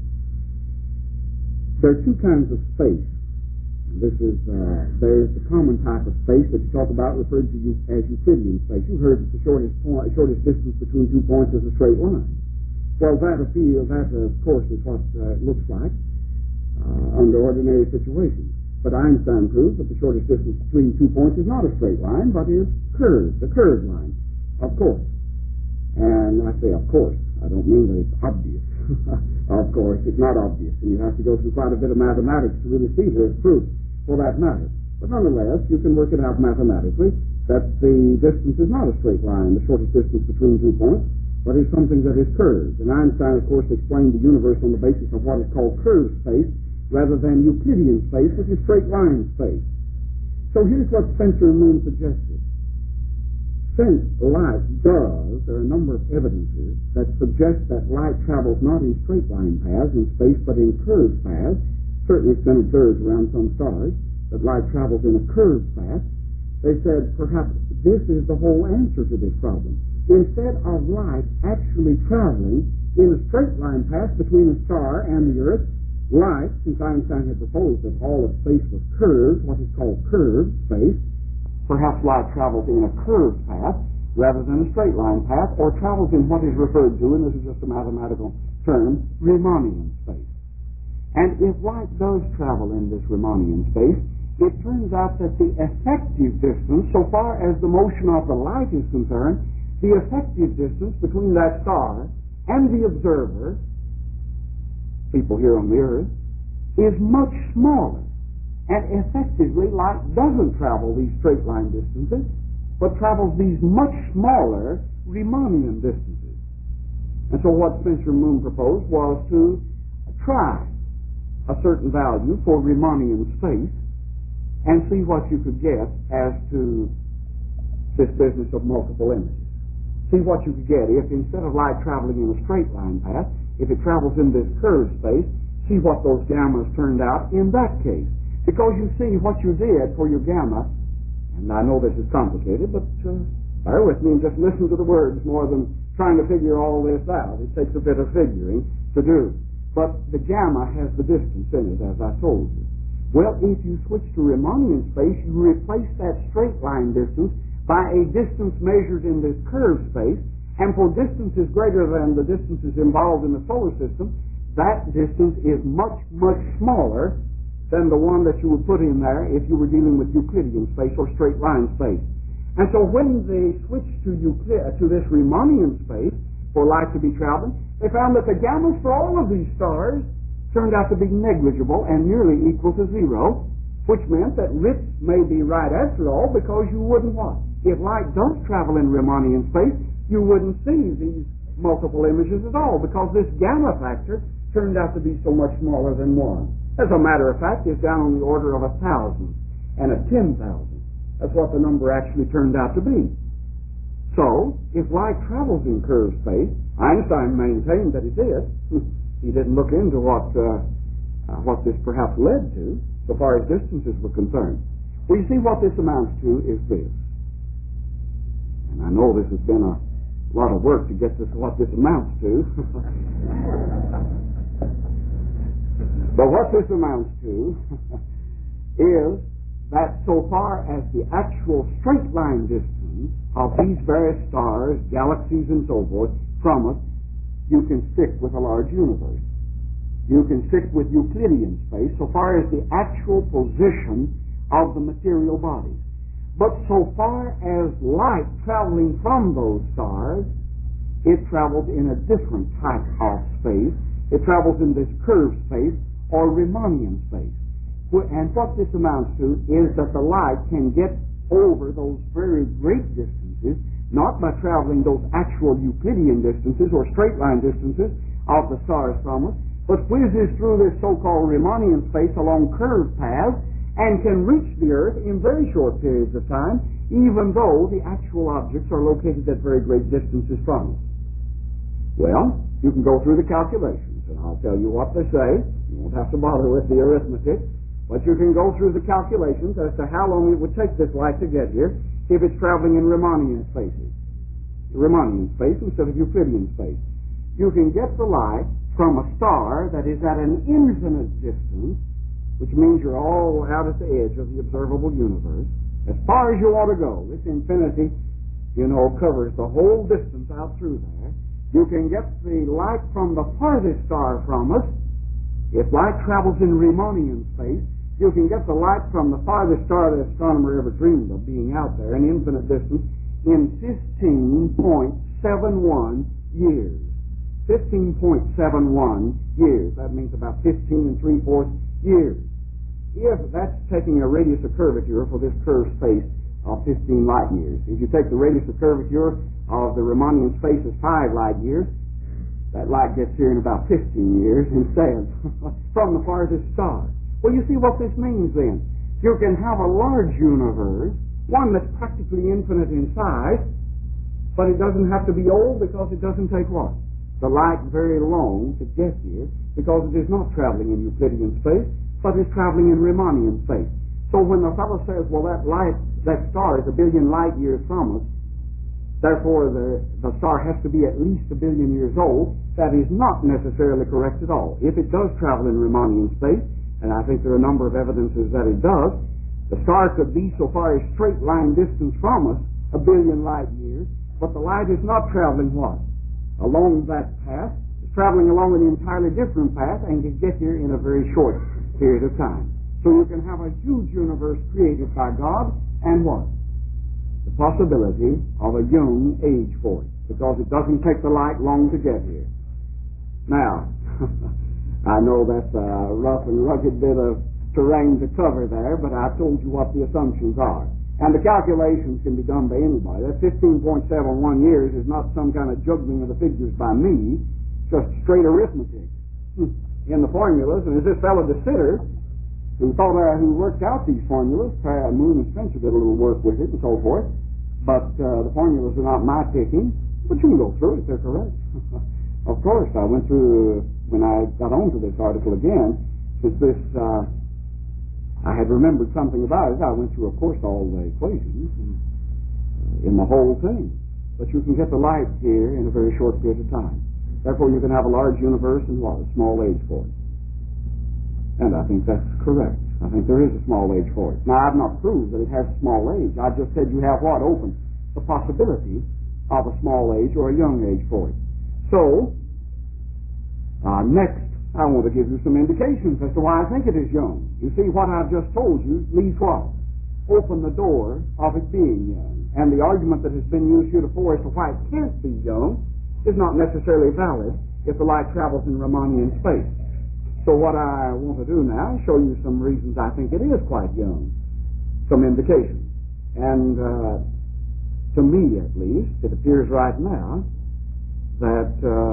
S2: There are two kinds of space. And this is, there's the common type of space that you talk about referred to as Euclidean space. You heard that the shortest distance between 2 points is a straight line. Well, that of course, is what it looks like under ordinary situations. But Einstein proved that the shortest distance between 2 points is not a straight line, but is curved, a curved line, of course. And I say, of course, I don't mean that it's obvious. Of course, it's not obvious, and you have to go through quite a bit of mathematics to really see this proof for that matter. But nonetheless, you can work it out mathematically that the distance is not a straight line, the shortest distance between 2 points, but is something that is curved. And Einstein, of course, explained the universe on the basis of what is called curved space rather than Euclidean space, which is straight line space. So here's what Spencer and Moon suggested. Since light does, there are a number of evidences that suggest that light travels not in straight line paths in space, but in curved paths. Certainly it's been observed around some stars that light travels in a curved path. They said perhaps this is the whole answer to this problem. Instead of light actually traveling in a straight line path between a star and the Earth, light, since Einstein had proposed that all of space was curved, what is called curved space, perhaps light travels in a curved path rather than a straight line path, or travels in what is referred to, and this is just a mathematical term, Riemannian space. And if light does travel in this Riemannian space, it turns out that the effective distance, so far as the motion of the light is concerned, the effective distance between that star and the observer, people here on the Earth, is much smaller. And effectively, light doesn't travel these straight line distances, but travels these much smaller Riemannian distances. And so what Spencer and Moon proposed was to try a certain value for Riemannian space and see what you could get as to this business of multiple images. See what you could get if instead of light traveling in a straight line path, if it travels in this curved space, see what those gammas turned out in that case. Because you see what you did for your gamma, and I know this is complicated, but bear with me and just listen to the words more than trying to figure all this out. It takes a bit of figuring to do. But the gamma has the distance in it, as I told you. Well, if you switch to Riemannian space, you replace that straight line distance by a distance measured in this curved space, and for distances greater than the distances involved in the solar system, that distance is much, much smaller than the one that you would put in there if you were dealing with Euclidean space or straight line space. And so when they switched to this Riemannian space for light to be traveling, they found that the gammas for all of these stars turned out to be negligible and nearly equal to zero, which meant that Ritz may be right after all, because you wouldn't what? If light don't travel in Riemannian space, you wouldn't see these multiple images at all, because this gamma factor turned out to be so much smaller than 1. As a matter of fact, it's down on the order of 1,000 and a 10,000. That's what the number actually turned out to be. So, if light travels in curved space, Einstein maintained that it did. He didn't look into what this perhaps led to, so far as distances were concerned. Well, you see, what this amounts to is this. And I know this has been a lot of work to get to what this amounts to. But what this amounts to is that so far as the actual straight line distance of these various stars, galaxies, and so forth from us, you can stick with a large universe. You can stick with Euclidean space so far as the actual position of the material bodies. But so far as light traveling from those stars, it travels in a different type of space. It travels in this curved space or Riemannian space. And what this amounts to is that the light can get over those very great distances, not by traveling those actual Euclidean distances or straight line distances of the stars from us, but whizzes through this so-called Riemannian space along curved paths and can reach the Earth in very short periods of time, even though the actual objects are located at very great distances from us. Well, you can go through the calculations, and I'll tell you what they say. You won't have to bother with the arithmetic, but you can go through the calculations as to how long it would take this light to get here if it's traveling in Riemannian spaces. Riemannian space instead of Euclidean space. You can get the light from a star that is at an infinite distance, which means you're all out at the edge of the observable universe, as far as you want to go. This infinity, covers the whole distance out through there. You can get the light from the farthest star from us. If light travels in Riemannian space, you can get the light from the farthest star the astronomer ever dreamed of being out there, an infinite distance, in 15.71 years. 15.71 years. That means about 15 3/4 years. If that's taking a radius of curvature for this curved space of 15 light years. If you take the radius of curvature of the Riemannian space as 5 light years, that light gets here in about 15 years instead from the farthest star. Well, you see what this means then. You can have a large universe, one that's practically infinite in size, but it doesn't have to be old because it doesn't take what? The light very long to get here, because it is not traveling in Euclidean space, but is traveling in Riemannian space. So when the fellow says, well, that star is 1 billion light years from us, therefore the star has to be at least 1 billion years old, that is not necessarily correct at all. If it does travel in Riemannian space, and I think there are a number of evidences that it does, the star could be so far as straight line distance from us, 1 billion light years, but the light is not traveling what? Along that path. It's traveling along an entirely different path and can get here in a very short period of time. So you can have a huge universe created by God, and what? The possibility of a young age for it, because it doesn't take the light long to get here. Now, I know that's a rough and rugged bit of terrain to cover there, but I've told you what the assumptions are. And the calculations can be done by anybody. That 15.71 years is not some kind of juggling of the figures by me, just straight arithmetic. in the formulas, and as this fellow De Sitter, who worked out these formulas, Moon and Spencer did a little work with it and so forth, but the formulas are not my picking, but you can go through it, they're correct. Of course, I went through, when I got onto this article again, since this, I had remembered something about it, I went through, of course, all the equations in the whole thing. But you can get the light here in a very short period of time. Therefore, you can have a large universe and what? A small age for it. And I think that's correct. I think there is a small age for it. Now, I've not proved that it has a small age. I just said you have what? Open. The possibility of a small age or a young age for it. So, next, I want to give you some indications as to why I think it is young. You see, what I've just told you leaves what? Open the door of it being young. And the argument that has been used heretofore as to why it can't be young is not necessarily valid if the light travels in Riemannian space. So what I want to do now is show you some reasons I think it is quite young, some indications. And to me, at least, it appears right now that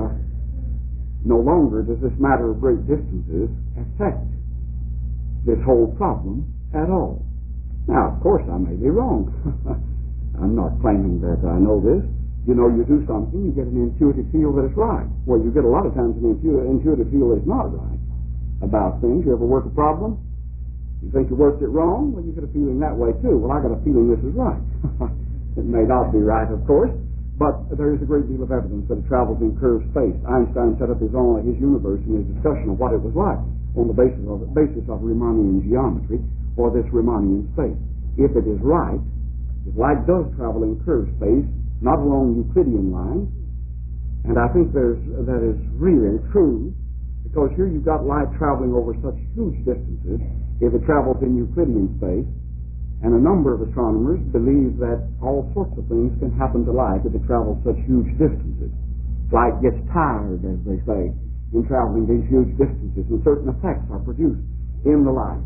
S2: no longer does this matter of great distances affect this whole problem at all. Now, of course, I may be wrong. I'm not claiming that I know this. You know, you do something, you get an intuitive feel that it's right. Well, you get a lot of times an intuitive feel that it's not right about things. You ever work a problem? You think you worked it wrong? Well, you get a feeling that way, too. Well, I got a feeling this is right. It may not be right, of course, but there is a great deal of evidence that it travels in curved space. Einstein set up his universe in his discussion of what it was like on the basis of Riemannian geometry, or this Riemannian space. If it is right, if light does travel in curved space, not along Euclidean lines, and I think that is really true, because here you've got light traveling over such huge distances, if it travels in Euclidean space, and a number of astronomers believe that all sorts of things can happen to light if it travels such huge distances. Light gets tired, as they say, in traveling these huge distances, and certain effects are produced in the light.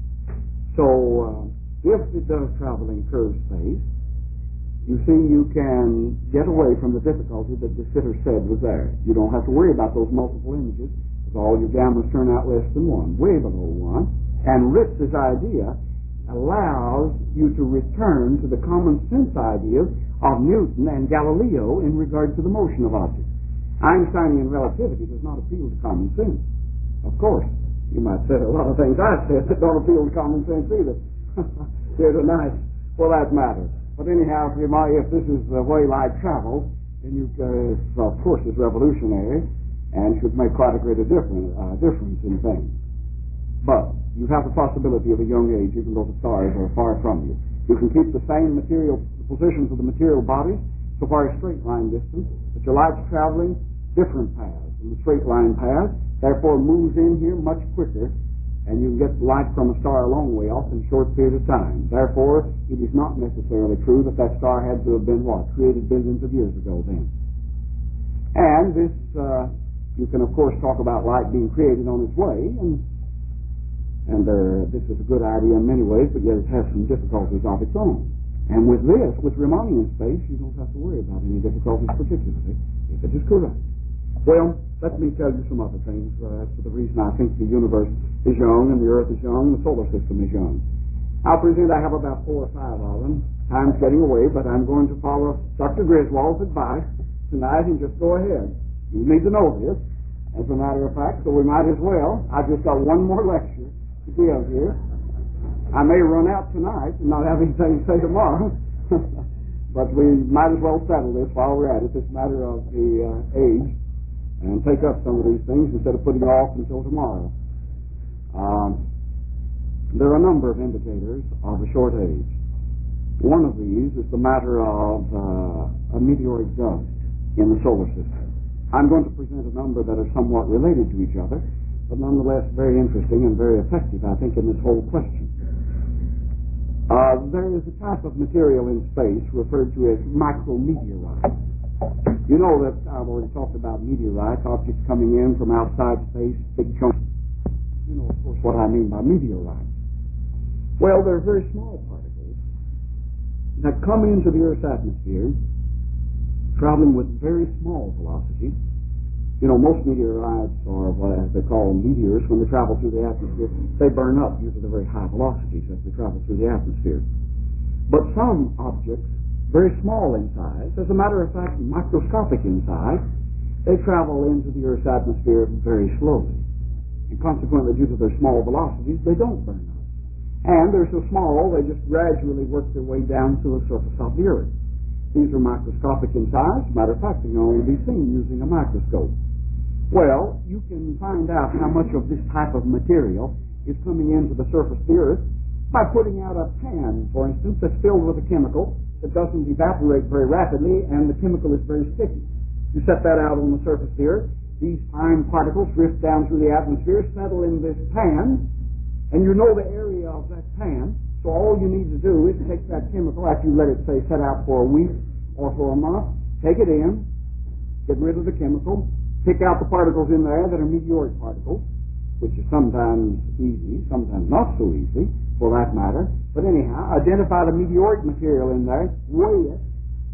S2: So, if it does travel in curved space, you see you can get away from the difficulty that De Sitter said was there. You don't have to worry about those multiple images, because all your gammas turn out less than 1, way below 1, and Ritz's idea allows you to return to the common sense ideas of Newton and Galileo in regard to the motion of objects. Einsteinian relativity does not appeal to common sense. Of course, you might say a lot of things I've said that don't appeal to common sense either here tonight, for that matter. But anyhow, if this is the way light travels, then of course, it's revolutionary and should make quite a great difference in things. But you have the possibility of a young age even though the stars are far from you. You can keep the same positions of the material bodies so far as straight line distance, but your light's traveling different paths in the straight line path, therefore moves in here much quicker, and you can get light from a star a long way off in a short period of time. Therefore, it is not necessarily true that that star had to have been created billions of years ago then. And this, you can of course talk about light being created on its way, and this is a good idea in many ways, but yet it has some difficulties of its own. And with Riemannian space, you don't have to worry about any difficulties particularly, if it is correct. Well, let me tell you some other things as to the reason I think the universe is young, and the Earth is young, and the solar system is young. I'll present, I have about 4 or 5 of them. Time's getting away, but I'm going to follow Dr. Griswold's advice tonight and just go ahead. You need to know this, as a matter of fact, so we might as well. I've just got one more lecture to give here. I may run out tonight and not have anything to say tomorrow, but we might as well settle this while we're at it, this matter of the age, and take up some of these things instead of putting it off until tomorrow. There are a number of indicators of a short age. One of these is the matter of a meteoric dust in the solar system. I'm going to present a number that are somewhat related to each other, but nonetheless very interesting and very effective, I think, in this whole question. There is a type of material in space referred to as micrometeorites. You know that I've already talked about meteorites, objects coming in from outside space, big chunks. You know, of course, what I mean by meteorites. Well, they're very small particles that come into the Earth's atmosphere, traveling with very small velocity, You know, most meteorites, or what as they call them, meteors, when they travel through the atmosphere, they burn up due to the very high velocities as they travel through the atmosphere. But some objects, very small in size, as a matter of fact, microscopic in size, they travel into the Earth's atmosphere very slowly. And consequently, due to their small velocities, they don't burn up. And they're so small, they just gradually work their way down to the surface of the Earth. These are microscopic in size. As a matter of fact, they can only be seen using a microscope. Well, you can find out how much of this type of material is coming into the surface of the Earth by putting out a pan, for instance, that's filled with a chemical that doesn't evaporate very rapidly, and the chemical is very sticky. You set that out on the surface of the Earth, these fine particles drift down through the atmosphere, settle in this pan, and you know the area of that pan, so all you need to do is take that chemical after you let it, say, set out for a week or for a month, take it in, get rid of the chemical, pick out the particles in there that are meteoric particles, which is sometimes easy, sometimes not so easy, for that matter. But anyhow, identify the meteoric material in there, weigh it,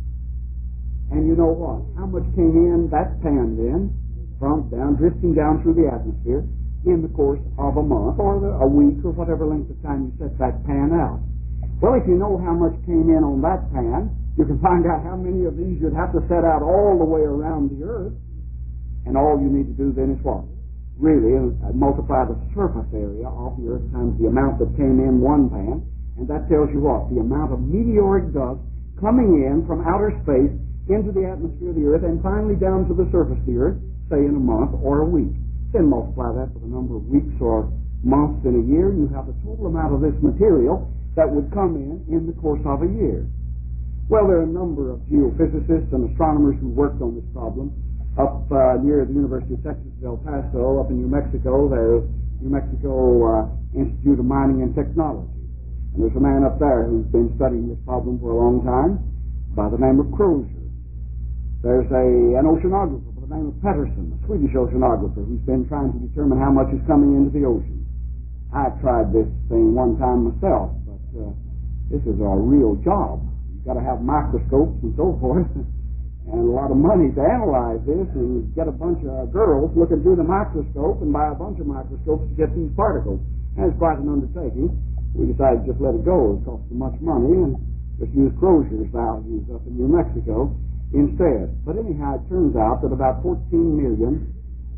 S2: and you know what? How much came in that pan then, drifting down through the atmosphere in the course of a month or a week or whatever length of time you set that pan out. Well, if you know how much came in on that pan, you can find out how many of these you'd have to set out all the way around the Earth. And all you need to do then is what? Really, multiply the surface area of the Earth times the amount that came in one pan, and that tells you what? The amount of meteoric dust coming in from outer space into the atmosphere of the Earth and finally down to the surface of the Earth, say in a month or a week. Then multiply that with the number of weeks or months in a year, and you have the total amount of this material that would come in the course of a year. Well, there are a number of geophysicists and astronomers who worked on this problem. Up near the University of Texas at El Paso, up in New Mexico, there's New Mexico Institute of Mining and Technology. And there's a man up there who's been studying this problem for a long time by the name of Crozier. There's an oceanographer by the name of Pettersson, a Swedish oceanographer, who's been trying to determine how much is coming into the ocean. I tried this thing one time myself, but this is a real job. You've got to have microscopes and so forth. And a lot of money to analyze this and get a bunch of girls looking through the microscope and buy a bunch of microscopes to get these particles. And it's quite an undertaking. We decided to just let it go. It cost too much money and just use Crozier's values up in New Mexico instead. But anyhow, it turns out that about 400,000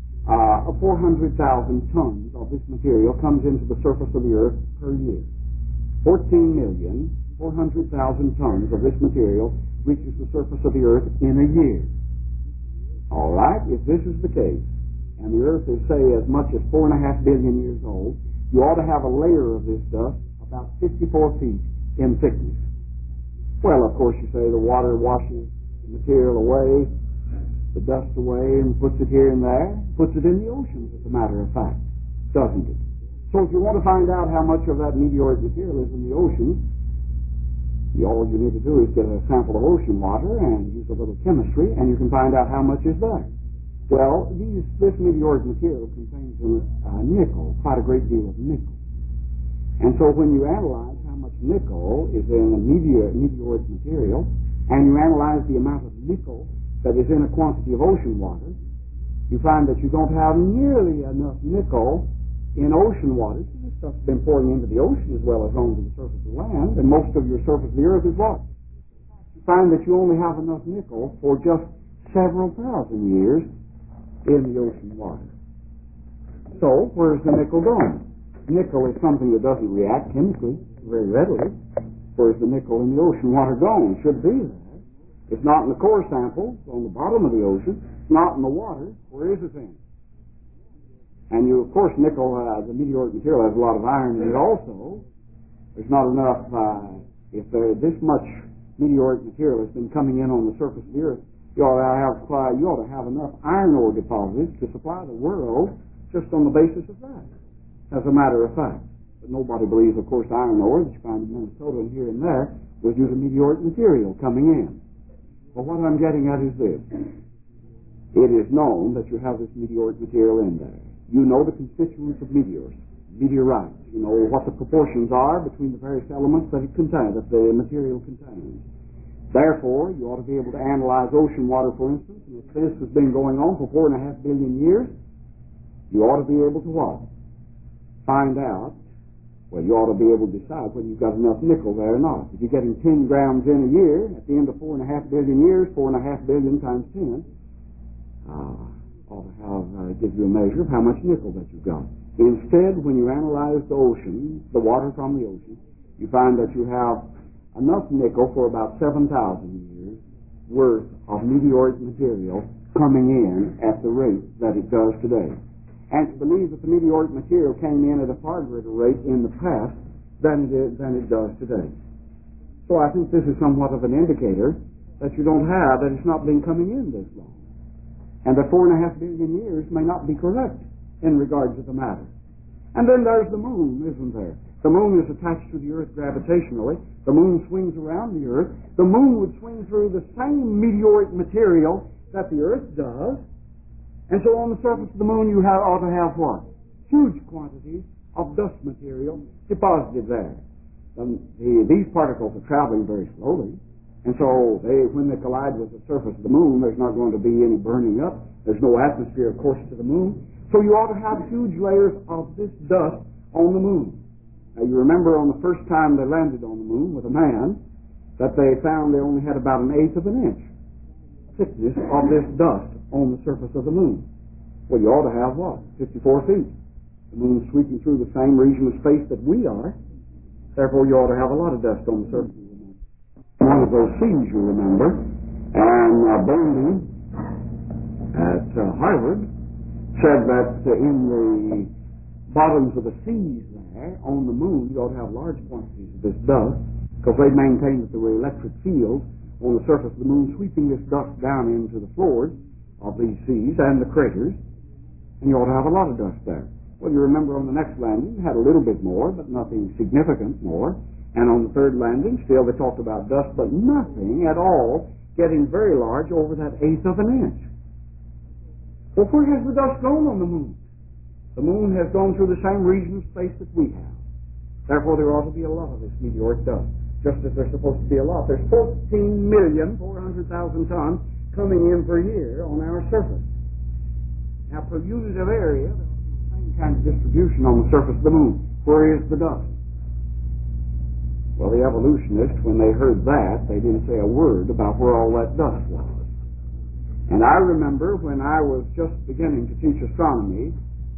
S2: tons of this material comes into the surface of the Earth per year. 14,400,000 tons of this material reaches the surface of the Earth in a year. All right, if this is the case, and the Earth is, say, as much as 4.5 billion years old, you ought to have a layer of this dust about 54 feet in thickness. Well, of course, you say the water washes the material away, the dust away, and puts it here and there, puts it in the oceans, as a matter of fact, doesn't it? So if you want to find out how much of that meteoric material is in the ocean, all you need to do is get a sample of ocean water and use a little chemistry, and you can find out how much is there. Well, this meteoric material contains nickel, quite a great deal of nickel. And so when you analyze how much nickel is in a meteoric material, and you analyze the amount of nickel that is in a quantity of ocean water, you find that you don't have nearly enough nickel in ocean water. So this stuff's been pouring into the ocean as well as onto the surface of the land, and most of your surface of the Earth is what? You find that you only have enough nickel for just several thousand years in the ocean water. So, where's the nickel going? Nickel is something that doesn't react chemically very readily. Where's the nickel in the ocean water going? It should be there. It's not in the core sample, it's on the bottom of the ocean. It's not in the water. Where is it then? And of course, nickel, the meteoric material, has a lot of iron in it also. There's not enough, if this much meteoric material has been coming in on the surface of the Earth, you ought to have enough iron ore deposits to supply the world just on the basis of that, as a matter of fact. But nobody believes, of course, iron ore that you find in Minnesota and here and there was due to meteoric material coming in. But what I'm getting at is this. It is known that you have this meteoric material in there. You know the constituents of meteorites. You know what the proportions are between the various elements that it contains, that the material contains. Therefore, you ought to be able to analyze ocean water, for instance, and if this has been going on for 4.5 billion years, you ought to be able to what? Find out, well, you ought to be able to decide whether you've got enough nickel there or not. If you're getting 10 grams in a year, at the end of 4.5 billion years, 4.5 billion times 10, ought to have, give you a measure of how much nickel that you've got. Instead, when you analyze the ocean, the water from the ocean, you find that you have enough nickel for about 7,000 years worth of meteoric material coming in at the rate that it does today. And to believe that the meteoric material came in at a far greater rate in the past than it does today. So I think this is somewhat of an indicator that you don't have, that it's not been coming in this long. And the 4.5 billion years may not be correct in regard to the matter. And then there's the moon, isn't there? The moon is attached to the earth gravitationally. The moon swings around the earth. The moon would swing through the same meteoric material that the earth does. And so on the surface of the moon you ought to have what? Huge quantities of dust material deposited there. These particles are traveling very slowly. And so when they collide with the surface of the moon, there's not going to be any burning up. There's no atmosphere, of course, to the moon. So you ought to have huge layers of this dust on the moon. Now, you remember on the first time they landed on the moon with a man, that they found they only had about 1/8 of an inch thickness of this dust on the surface of the moon. Well, you ought to have what? 54 feet. The moon is sweeping through the same region of space that we are. Therefore, you ought to have a lot of dust on the surface. One of those seas, you remember, and Bondy at Harvard said that in the bottoms of the seas there, on the moon, you ought to have large quantities of this dust, because they maintained that there were electric fields on the surface of the moon sweeping this dust down into the floors of these seas and the craters, and you ought to have a lot of dust there. Well, you remember on the next landing, you had a little bit more, but nothing significant more. And on the third landing, still they talked about dust, but nothing at all getting very large over that 1/8 of an inch. Well, where has the dust gone on the moon? The moon has gone through the same region of space that we have. Therefore, there ought to be a lot of this meteoric dust, just as there's supposed to be a lot. There's 14,400,000 tons coming in per year on our surface. Now, per unit of area, there ought to be the same kind of distribution on the surface of the moon. Where is the dust? Well, the evolutionists, when they heard that, they didn't say a word about where all that dust was. And I remember when I was just beginning to teach astronomy,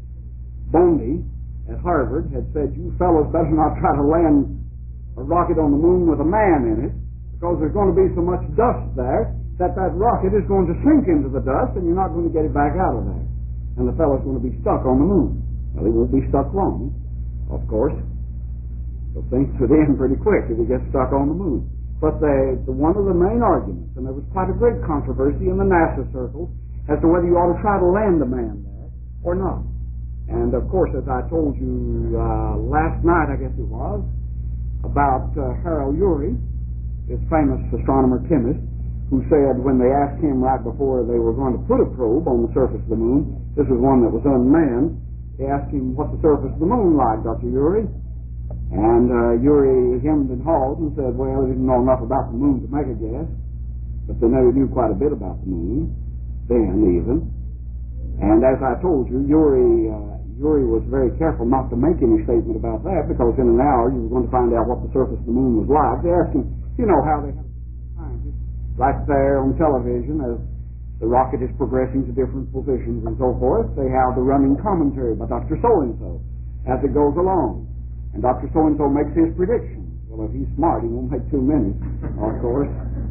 S2: Bondy at Harvard had said, "You fellows better not try to land a rocket on the moon with a man in it, because there's going to be so much dust there that rocket is going to sink into the dust and you're not going to get it back out of there. And the fellow's going to be stuck on the moon." Well, he won't be stuck long, of course. So things would end pretty quick if he gets stuck on the moon. But one of the main arguments, and there was quite a great controversy in the NASA circles as to whether you ought to try to land a man there or not. And of course, as I told you last night, I guess it was, about Harold Urey, this famous astronomer-chemist, who said when they asked him right before they were going to put a probe on the surface of the moon, this was one that was unmanned, they asked him, "What's the surface of the moon like, Dr. Urey?" And Urey hemmed and hawed and said, well, he didn't know enough about the moon to make a guess, but they knew quite a bit about the moon, then even. And as I told you, Urey was very careful not to make any statement about that, because in an hour you were going to find out what the surface of the moon was like. They asked him, you know how they have scientists, like there on television, as the rocket is progressing to different positions and so forth, they have the running commentary by Dr. So-and-so as it goes along. And Dr. So-and-so makes his prediction. Well, if he's smart, he won't make too many, of course.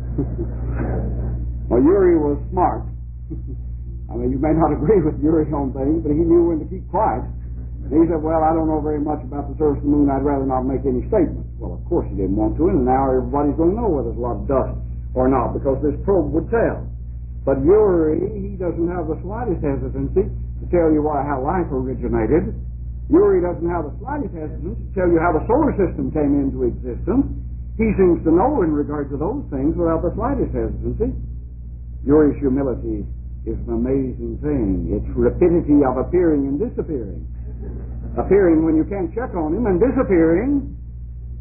S2: Well, Urey was smart. I mean, you may not agree with Urey on things, but he knew when to keep quiet. And he said, well, I don't know very much about the surface of the moon. I'd rather not make any statement. Well, of course he didn't want to. In an hour, everybody's going to know whether there's a lot of dust or not, because this probe would tell. But Urey, he doesn't have the slightest hesitancy to tell you how life originated. Urey doesn't have the slightest hesitancy to tell you how the solar system came into existence. He seems to know in regard to those things without the slightest hesitancy. Urey's humility is an amazing thing. It's rapidity of appearing and disappearing. Appearing when you can't check on him, and disappearing when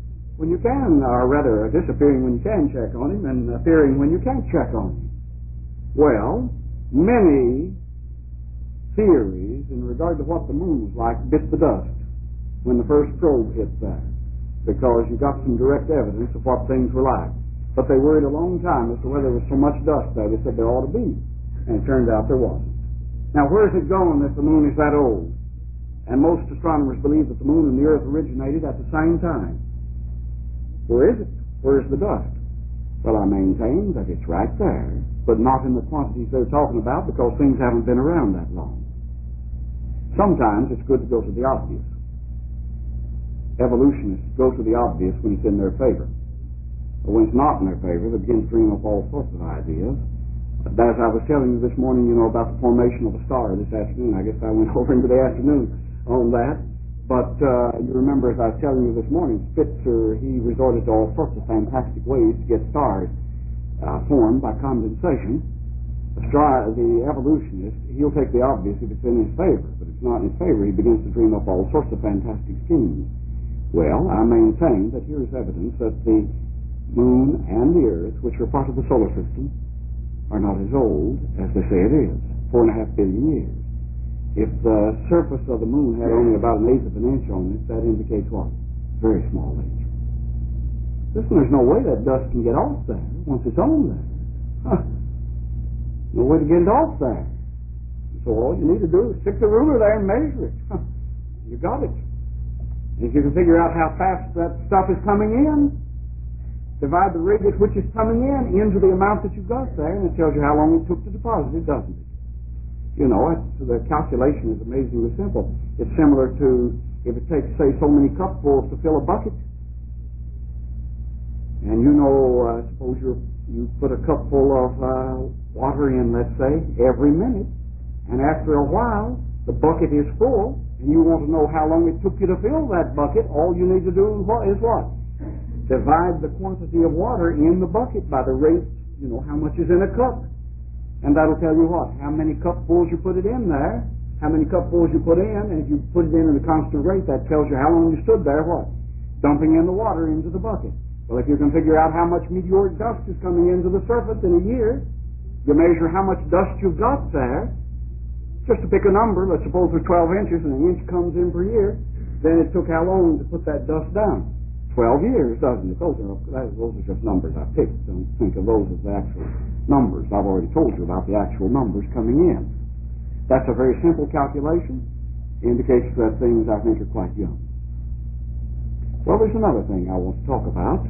S2: when you can, or rather disappearing when you can check on him and appearing when you can't check on him. Well, many theories in regard to what the moon was like bit the dust when the first probe hit there, because you got some direct evidence of what things were like. But they worried a long time as to whether there was so much dust there. They said there ought to be, and it turned out there wasn't. Now, where is it going if the moon is that old? And most astronomers believe that the moon and the earth originated at the same time. Where is it? Where is the dust? Well, I maintain that it's right there, but not in the quantities they're talking about, because things haven't been around that long. Sometimes it's good to go to the obvious. Evolutionists go to the obvious when it's in their favor. But when it's not in their favor, they begin to dream up all sorts of ideas. But as I was telling you this morning, about the formation of a star this afternoon, I guess I went over into the afternoon on that. But you remember, as I was telling you this morning, Spitzer, he resorted to all sorts of fantastic ways to get stars formed by condensation. The evolutionist, he'll take the obvious if it's in his favor, but if it's not in his favor, he begins to dream up all sorts of fantastic schemes. Well, I maintain that here is evidence that the moon and the earth, which are part of the solar system, are not as old as they say it is, 4.5 billion years. If the surface of the moon had only about 1/8 of an inch on it, that indicates what? Very small age. Listen, there's no way that dust can get off there once it's on there. No way to get it off there. So all you need to do is stick the ruler there and measure it. You got it. If you can figure out how fast that stuff is coming in, divide the rate at which it's coming in into the amount that you've got there, and it tells you how long it took to deposit it, doesn't it? The calculation is amazingly simple. It's similar to if it takes, say, so many cupfuls to fill a bucket. And suppose you put a cupful of water in, let's say, every minute, and after a while, the bucket is full, and you want to know how long it took you to fill that bucket, all you need to do is what? Divide the quantity of water in the bucket by the rate, how much is in a cup. And that'll tell you what? How many cupfuls you put it in there, how many cupfuls you put in, and if you put it in at a constant rate, that tells you how long you stood there, what? Dumping in the water into the bucket. Well, if you can figure out how much meteoric dust is coming into the surface in a year, you measure how much dust you've got there, just to pick a number, let's suppose there's 12 inches and an inch comes in per year, then it took how long to put that dust down? 12 years, doesn't it? Those are just numbers I picked. Don't think of those as the actual numbers. I've already told you about the actual numbers coming in. That's a very simple calculation. Indicates that things, I think, are quite young. Well, there's another thing I want to talk about,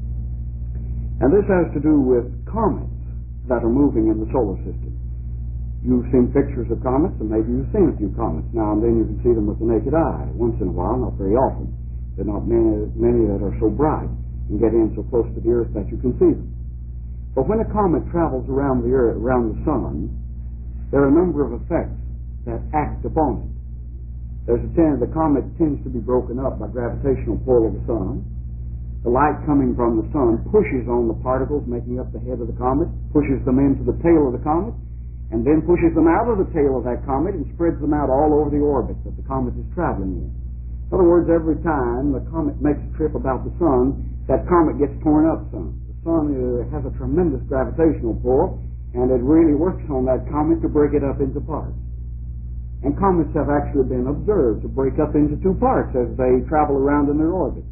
S2: and this has to do with comets that are moving in the solar system. You've seen pictures of comets, and maybe you've seen a few comets. Now and then you can see them with the naked eye. Once in a while, not very often. There are not many that are so bright and get in so close to the earth that you can see them. But when a comet travels around the earth, around the sun, there are a number of effects that act upon it. The comet tends to be broken up by gravitational pull of the sun. The light coming from the sun pushes on the particles making up the head of the comet, pushes them into the tail of the comet, and then pushes them out of the tail of that comet and spreads them out all over the orbit that the comet is traveling in. In other words, every time the comet makes a trip about the sun, that comet gets torn up some. The sun has a tremendous gravitational pull, and it really works on that comet to break it up into parts. And comets have actually been observed to break up into two parts as they travel around in their orbit.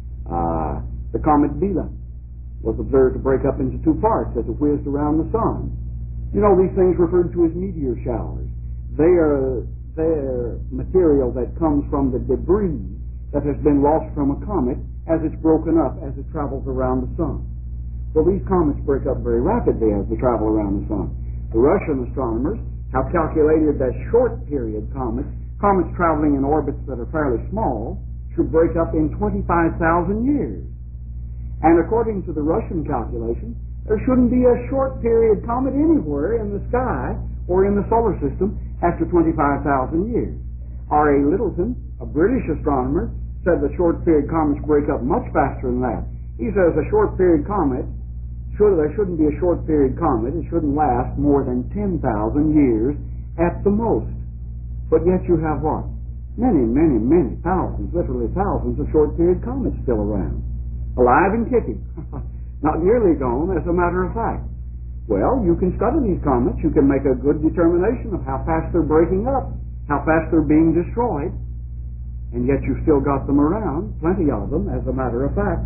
S2: The comet Biela was observed to break up into two parts as it whizzed around the sun. These things referred to as meteor showers. They're material that comes from the debris that has been lost from a comet as it's broken up as it travels around the sun. So these comets break up very rapidly as they travel around the sun. The Russian astronomers have calculated that short-period comets traveling in orbits that are fairly small, should break up in 25,000 years. And according to the Russian calculation, there shouldn't be a short-period comet anywhere in the sky or in the solar system after 25,000 years. R.A. Littleton, a British astronomer, said that short-period comets break up much faster than that. He says a short-period comet, there shouldn't be a short-period comet. It shouldn't last more than 10,000 years at the most. But yet you have what? Many, many, many thousands, literally thousands of short-period comets still around. alive and kicking. Not nearly gone, as a matter of fact. Well, you can study these comets. You can make a good determination of how fast they're breaking up, how fast they're being destroyed, and yet you've still got them around, plenty of them, as a matter of fact.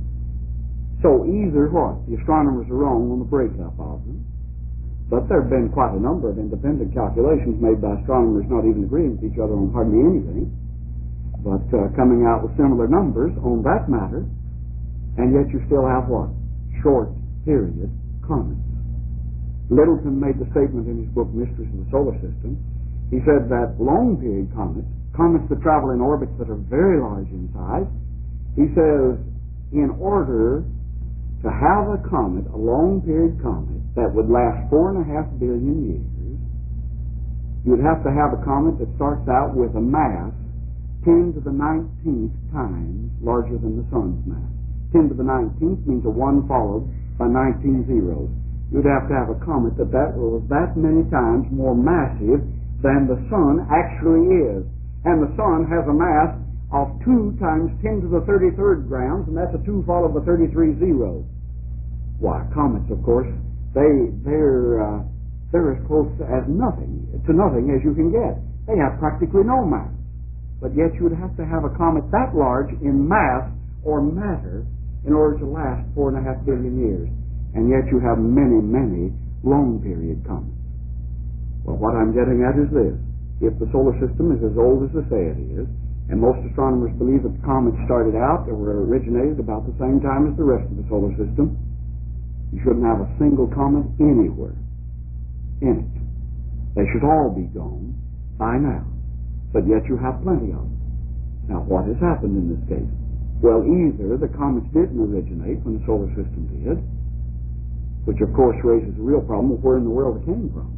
S2: So either what? The astronomers are wrong on the breakup of them, but there have been quite a number of independent calculations made by astronomers not even agreeing with each other on hardly anything, but coming out with similar numbers on that matter, and yet you still have what? Short period comets. Littleton made the statement in his book, Mysteries of the Solar System. He said that long period comets, comets that travel in orbits that are very large in size, he says, in order to have a comet, a long period comet, that would last 4.5 billion years, you'd have to have a comet that starts out with a mass 10 to the 19th times larger than the sun's mass. 10 to the 19th means a 1 followed by 19 zeros. You'd have to have a comet that was that many times more massive than the sun actually is. And the sun has a mass of 2 times 10 to the 33rd grams, and that's a 2 followed by 33 zeros. Why, comets, of course, they're as close as nothing as you can get. They have practically no mass. But yet you'd have to have a comet that large in mass or matter in order to last 4.5 billion years. And yet you have many, many long period comets. Well, what I'm getting at is this. If the solar system is as old as they say it is, and most astronomers believe that the comets started out or were originated about the same time as the rest of the solar system, you shouldn't have a single comet anywhere in it. They should all be gone by now. But yet you have plenty of them. Now, what has happened in this case? Well, either the comets didn't originate when the solar system did, which of course raises a real problem of where in the world it came from,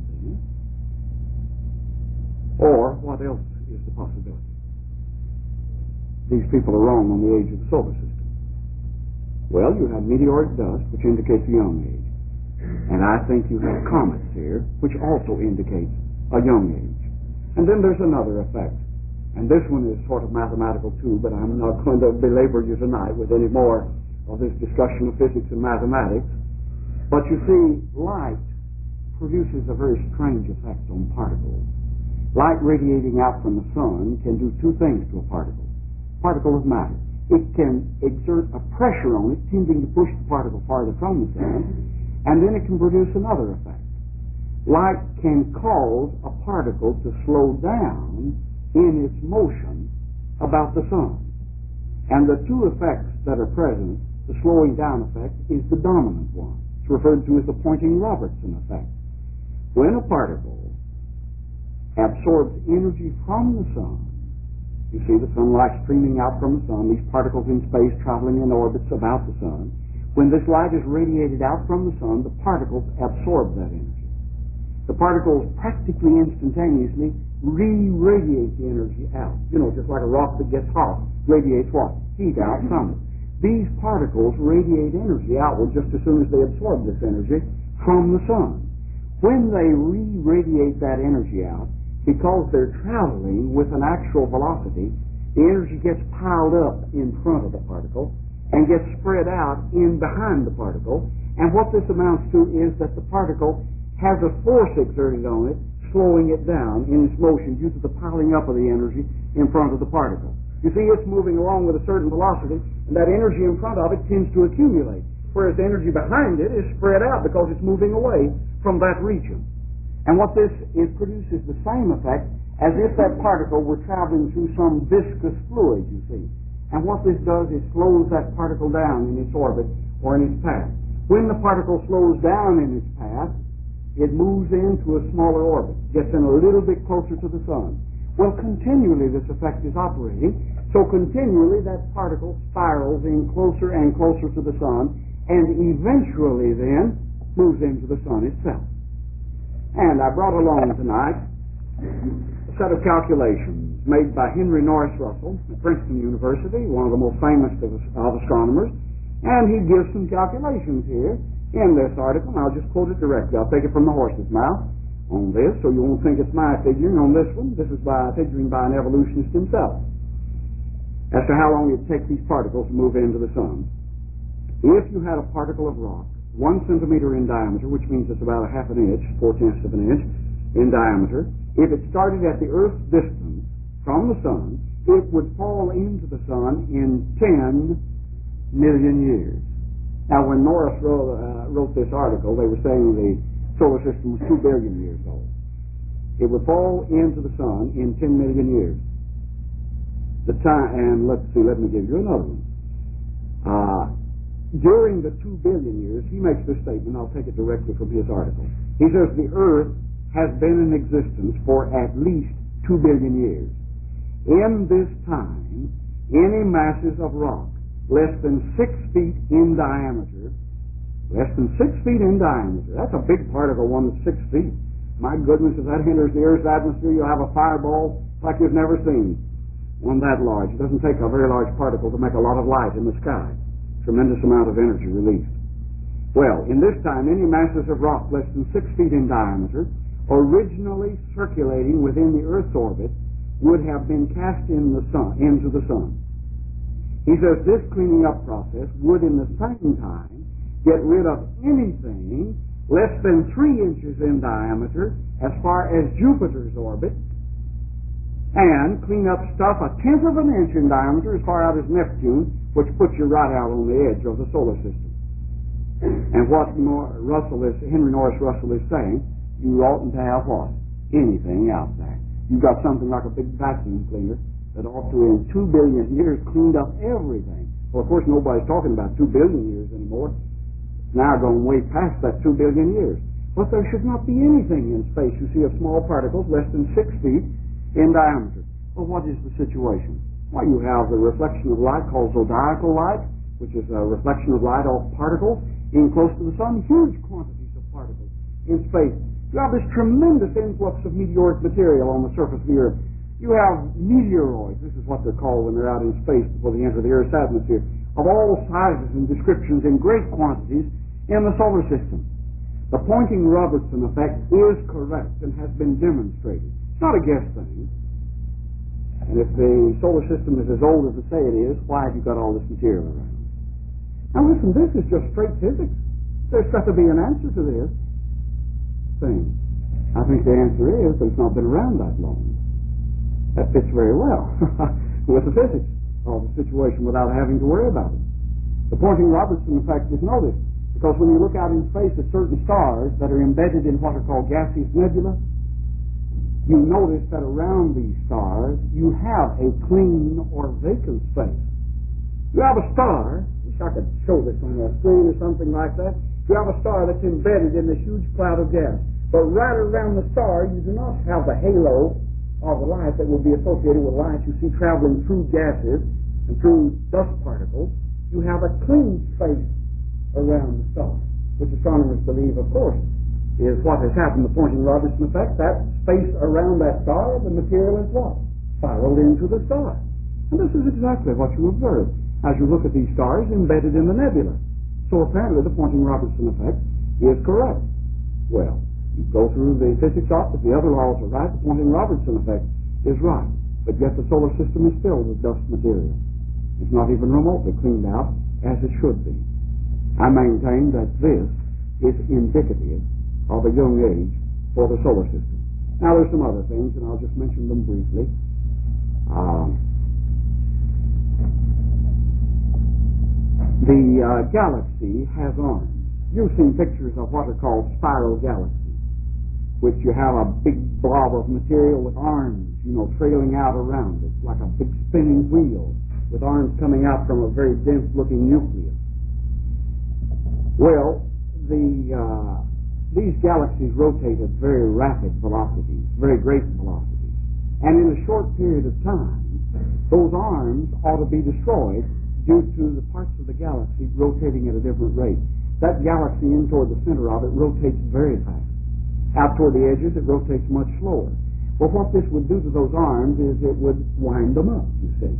S2: or what else is the possibility? These people are wrong on the age of the solar system. Well, you have meteoric dust, which indicates a young age. And I think you have comets here, which also indicates a young age. And then there's another effect. And this one is sort of mathematical too, but I'm not going to belabor you tonight with any more of this discussion of physics and mathematics. But you see, light produces a very strange effect on particles. Light radiating out from the sun can do 2 things to a particle. Particle of matter. It can exert a pressure on it, tending to push the particle farther from the sun, and then it can produce another effect. Light can cause a particle to slow down in its motion about the sun. And the 2 effects that are present, the slowing down effect, is the dominant one. It's referred to as the Poynting-Robertson effect. When a particle absorbs energy from the sun, you see the sunlight streaming out from the sun, these particles in space traveling in orbits about the sun. When this light is radiated out from the sun, the particles absorb that energy. The particles practically instantaneously re-radiate the energy out. You know, just like a rock that gets hot radiates what? Heat out from it. These particles radiate energy outward just as soon as they absorb this energy from the sun. When they re-radiate that energy out, because they're traveling with an actual velocity, the energy gets piled up in front of the particle and gets spread out in behind the particle. And what this amounts to is that the particle has a force exerted on it, slowing it down in its motion due to the piling up of the energy in front of the particle. You see, it's moving along with a certain velocity, and that energy in front of it tends to accumulate, whereas the energy behind it is spread out because it's moving away from that region. And what this is produces the same effect as if that particle were traveling through some viscous fluid, you see. And what this does is slows that particle down in its orbit or in its path. When the particle slows down in its path, it moves into a smaller orbit, gets in a little bit closer to the sun. Well, continually this effect is operating, so continually that particle spirals in closer and closer to the sun, and eventually then moves into the sun itself. And I brought along tonight a set of calculations made by Henry Norris Russell at Princeton University, one of the most famous of astronomers, and he gives some calculations here in this article, and I'll just quote it directly. I'll take it from the horse's mouth on this, so you won't think it's my figuring. On this one, this is figuring by an evolutionist himself, as to how long it takes these particles to move into the sun. If you had a particle of rock 1 centimeter in diameter, which means it's about a half an inch, 4/10 of an inch in diameter, if it started at the Earth's distance from the sun, it would fall into the sun in 10 million years. Now, when Norris wrote this article, they were saying the solar system was 2 billion years old. It would fall into the sun in 10 million years. The time, and let me give you another one. During the 2 billion years, he makes this statement, I'll take it directly from his article. He says the Earth has been in existence for at least 2 billion years. In this time, any masses of rock less than 6 feet in diameter, that's a big particle, one that's 6 feet. My goodness, if that enters the Earth's atmosphere, you'll have a fireball like you've never seen. One that large. It doesn't take a very large particle to make a lot of light in the sky. Tremendous amount of energy released. Well, in this time, any masses of rock less than 6 feet in diameter, originally circulating within the Earth's orbit, would have been cast into the sun. He says this cleaning up process would, in the same time, get rid of anything less than 3 inches in diameter as far as Jupiter's orbit, and clean up stuff 1/10 of an inch in diameter as far out as Neptune, which puts you right out on the edge of the solar system. And what Henry Norris Russell is saying, you oughtn't to have what? Anything out there. You've got something like a big vacuum cleaner that ought to, in 2 billion years, cleaned up everything. Well, of course, nobody's talking about 2 billion years anymore. It's now going way past that 2 billion years. But there should not be anything in space, you see, of small particles less than 6 feet in diameter. Well, what is the situation? Well, you have the reflection of light called zodiacal light, which is a reflection of light off particles in close to the sun, huge quantities of particles in space. You have this tremendous influx of meteoric material on the surface of the Earth. You have meteoroids, this is what they're called when they're out in space before they enter the Earth's atmosphere, of all sizes and descriptions in great quantities in the solar system. The Poynting-Robertson effect is correct and has been demonstrated. It's not a guess thing. And if the solar system is as old as they say it is, why have you got all this material around? Now listen, this is just straight physics. There's got to be an answer to this thing. I think the answer is that it's not been around that long. That fits very well with the physics of the situation without having to worry about it. The Poynting-Robertson effect was noticed because when you look out in space at certain stars that are embedded in what are called gaseous nebula, you notice that around these stars you have a clean or vacant space. You have a star, I wish I could show this on a screen or something like that. You have a star that's embedded in this huge cloud of gas. But right around the star, you do not have the halo of the light that would be associated with light you see traveling through gases and through dust particles. You have a clean space around the star, which astronomers believe, of course, is what has happened, the Poynting-Robertson effect. That space around that star, the material is what? Spiraled into the star. And this is exactly what you observe as you look at these stars embedded in the nebula. So apparently the Poynting-Robertson effect is correct. Well, you go through the physics of it, the other laws are right, the Poynting-Robertson effect is right. But yet the solar system is filled with dust material. It's not even remotely cleaned out as it should be. I maintain that this is indicative of a young age for the solar system. Now there's some other things, and I'll just mention them briefly. The galaxy has arms. You've seen pictures of what are called spiral galaxies, which you have a big blob of material with arms, trailing out around it, like a big spinning wheel, with arms coming out from a very dense-looking nucleus. Well, these galaxies rotate at very rapid velocities, very great velocities. And in a short period of time, those arms ought to be destroyed due to the parts of the galaxy rotating at a different rate. That galaxy in toward the center of it rotates very fast. Out toward the edges, it rotates much slower. Well, what this would do to those arms is it would wind them up, you see.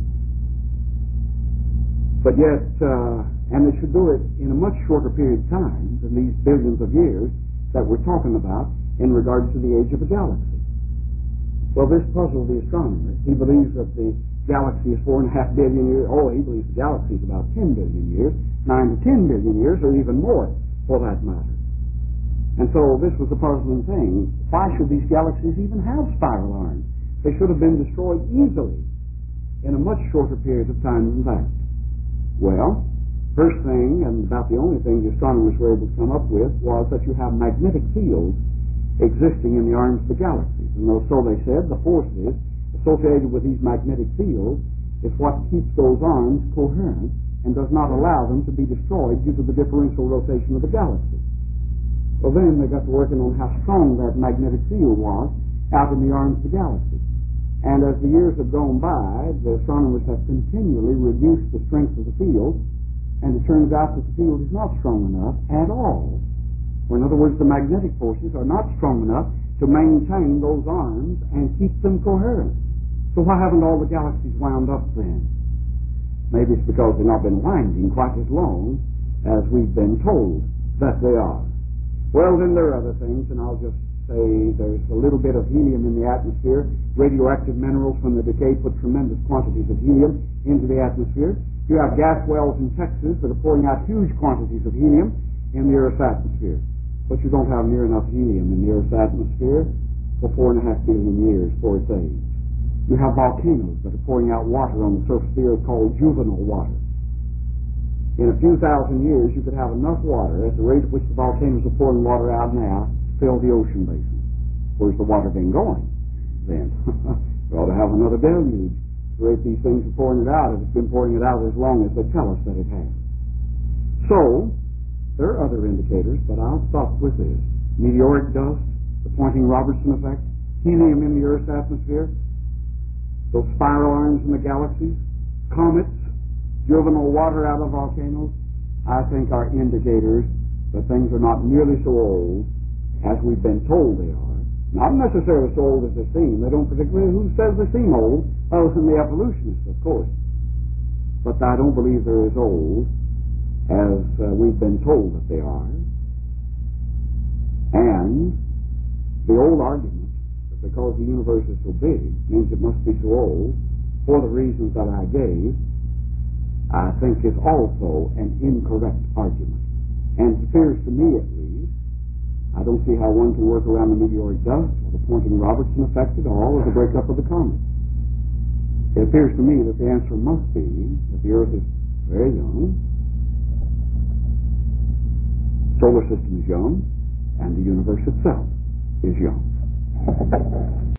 S2: But yet, and it should do it in a much shorter period of time than these billions of years that we're talking about in regard to the age of a galaxy. Well, this puzzled the astronomer. He believes that the galaxy is 4.5 billion years. Oh, he believes the galaxy is about 10 billion years, 9 to 10 billion years, or even more, for that matter. And so this was a puzzling thing. Why should these galaxies even have spiral arms? They should have been destroyed easily in a much shorter period of time than that. Well, first thing, and about the only thing the astronomers were able to come up with, was that you have magnetic fields existing in the arms of the galaxies. And so they said the forces associated with these magnetic fields is what keeps those arms coherent and does not allow them to be destroyed due to the differential rotation of the galaxy. Well, then they got to working on how strong that magnetic field was out in the arms of the galaxy. And as the years have gone by, the astronomers have continually reduced the strength of the field, and it turns out that the field is not strong enough at all. Or in other words, the magnetic forces are not strong enough to maintain those arms and keep them coherent. So why haven't all the galaxies wound up then? Maybe it's because they've not been winding quite as long as we've been told that they are. Well, then there are other things, and I'll just say there's a little bit of helium in the atmosphere. Radioactive minerals from the decay put tremendous quantities of helium into the atmosphere. You have gas wells in Texas that are pouring out huge quantities of helium in the Earth's atmosphere. But you don't have near enough helium in the Earth's atmosphere for 4.5 billion years for its age. You have volcanoes that are pouring out water on the surface of the Earth called juvenile water. In a few thousand years, you could have enough water at the rate at which the volcanoes are pouring water out now to fill the ocean basin. Where's the water been going then? We ought to have another deluge. The rate these things are pouring it out, if it's been pouring it out as long as they tell us that it has. So, there are other indicators, but I'll stop with this. Meteoric dust, the Poynting-Robertson effect, helium in the Earth's atmosphere, those spiral arms in the galaxies, comets, juvenile water out of volcanoes, I think are indicators that things are not nearly so old as we've been told they are. Not necessarily so old as they seem. They don't particularly, who says they seem old, other than the evolutionists, of course. But I don't believe they're as old as we've been told that they are. And the old argument that because the universe is so big means it must be so old, for the reasons that I gave, I think is also an incorrect argument. And it appears to me, at least, I don't see how one can work around the meteoric dust or the Poynting-Robertson effect at all, or the breakup of the comet. It appears to me that the answer must be that the Earth is very young, solar system is young, and the universe itself is young.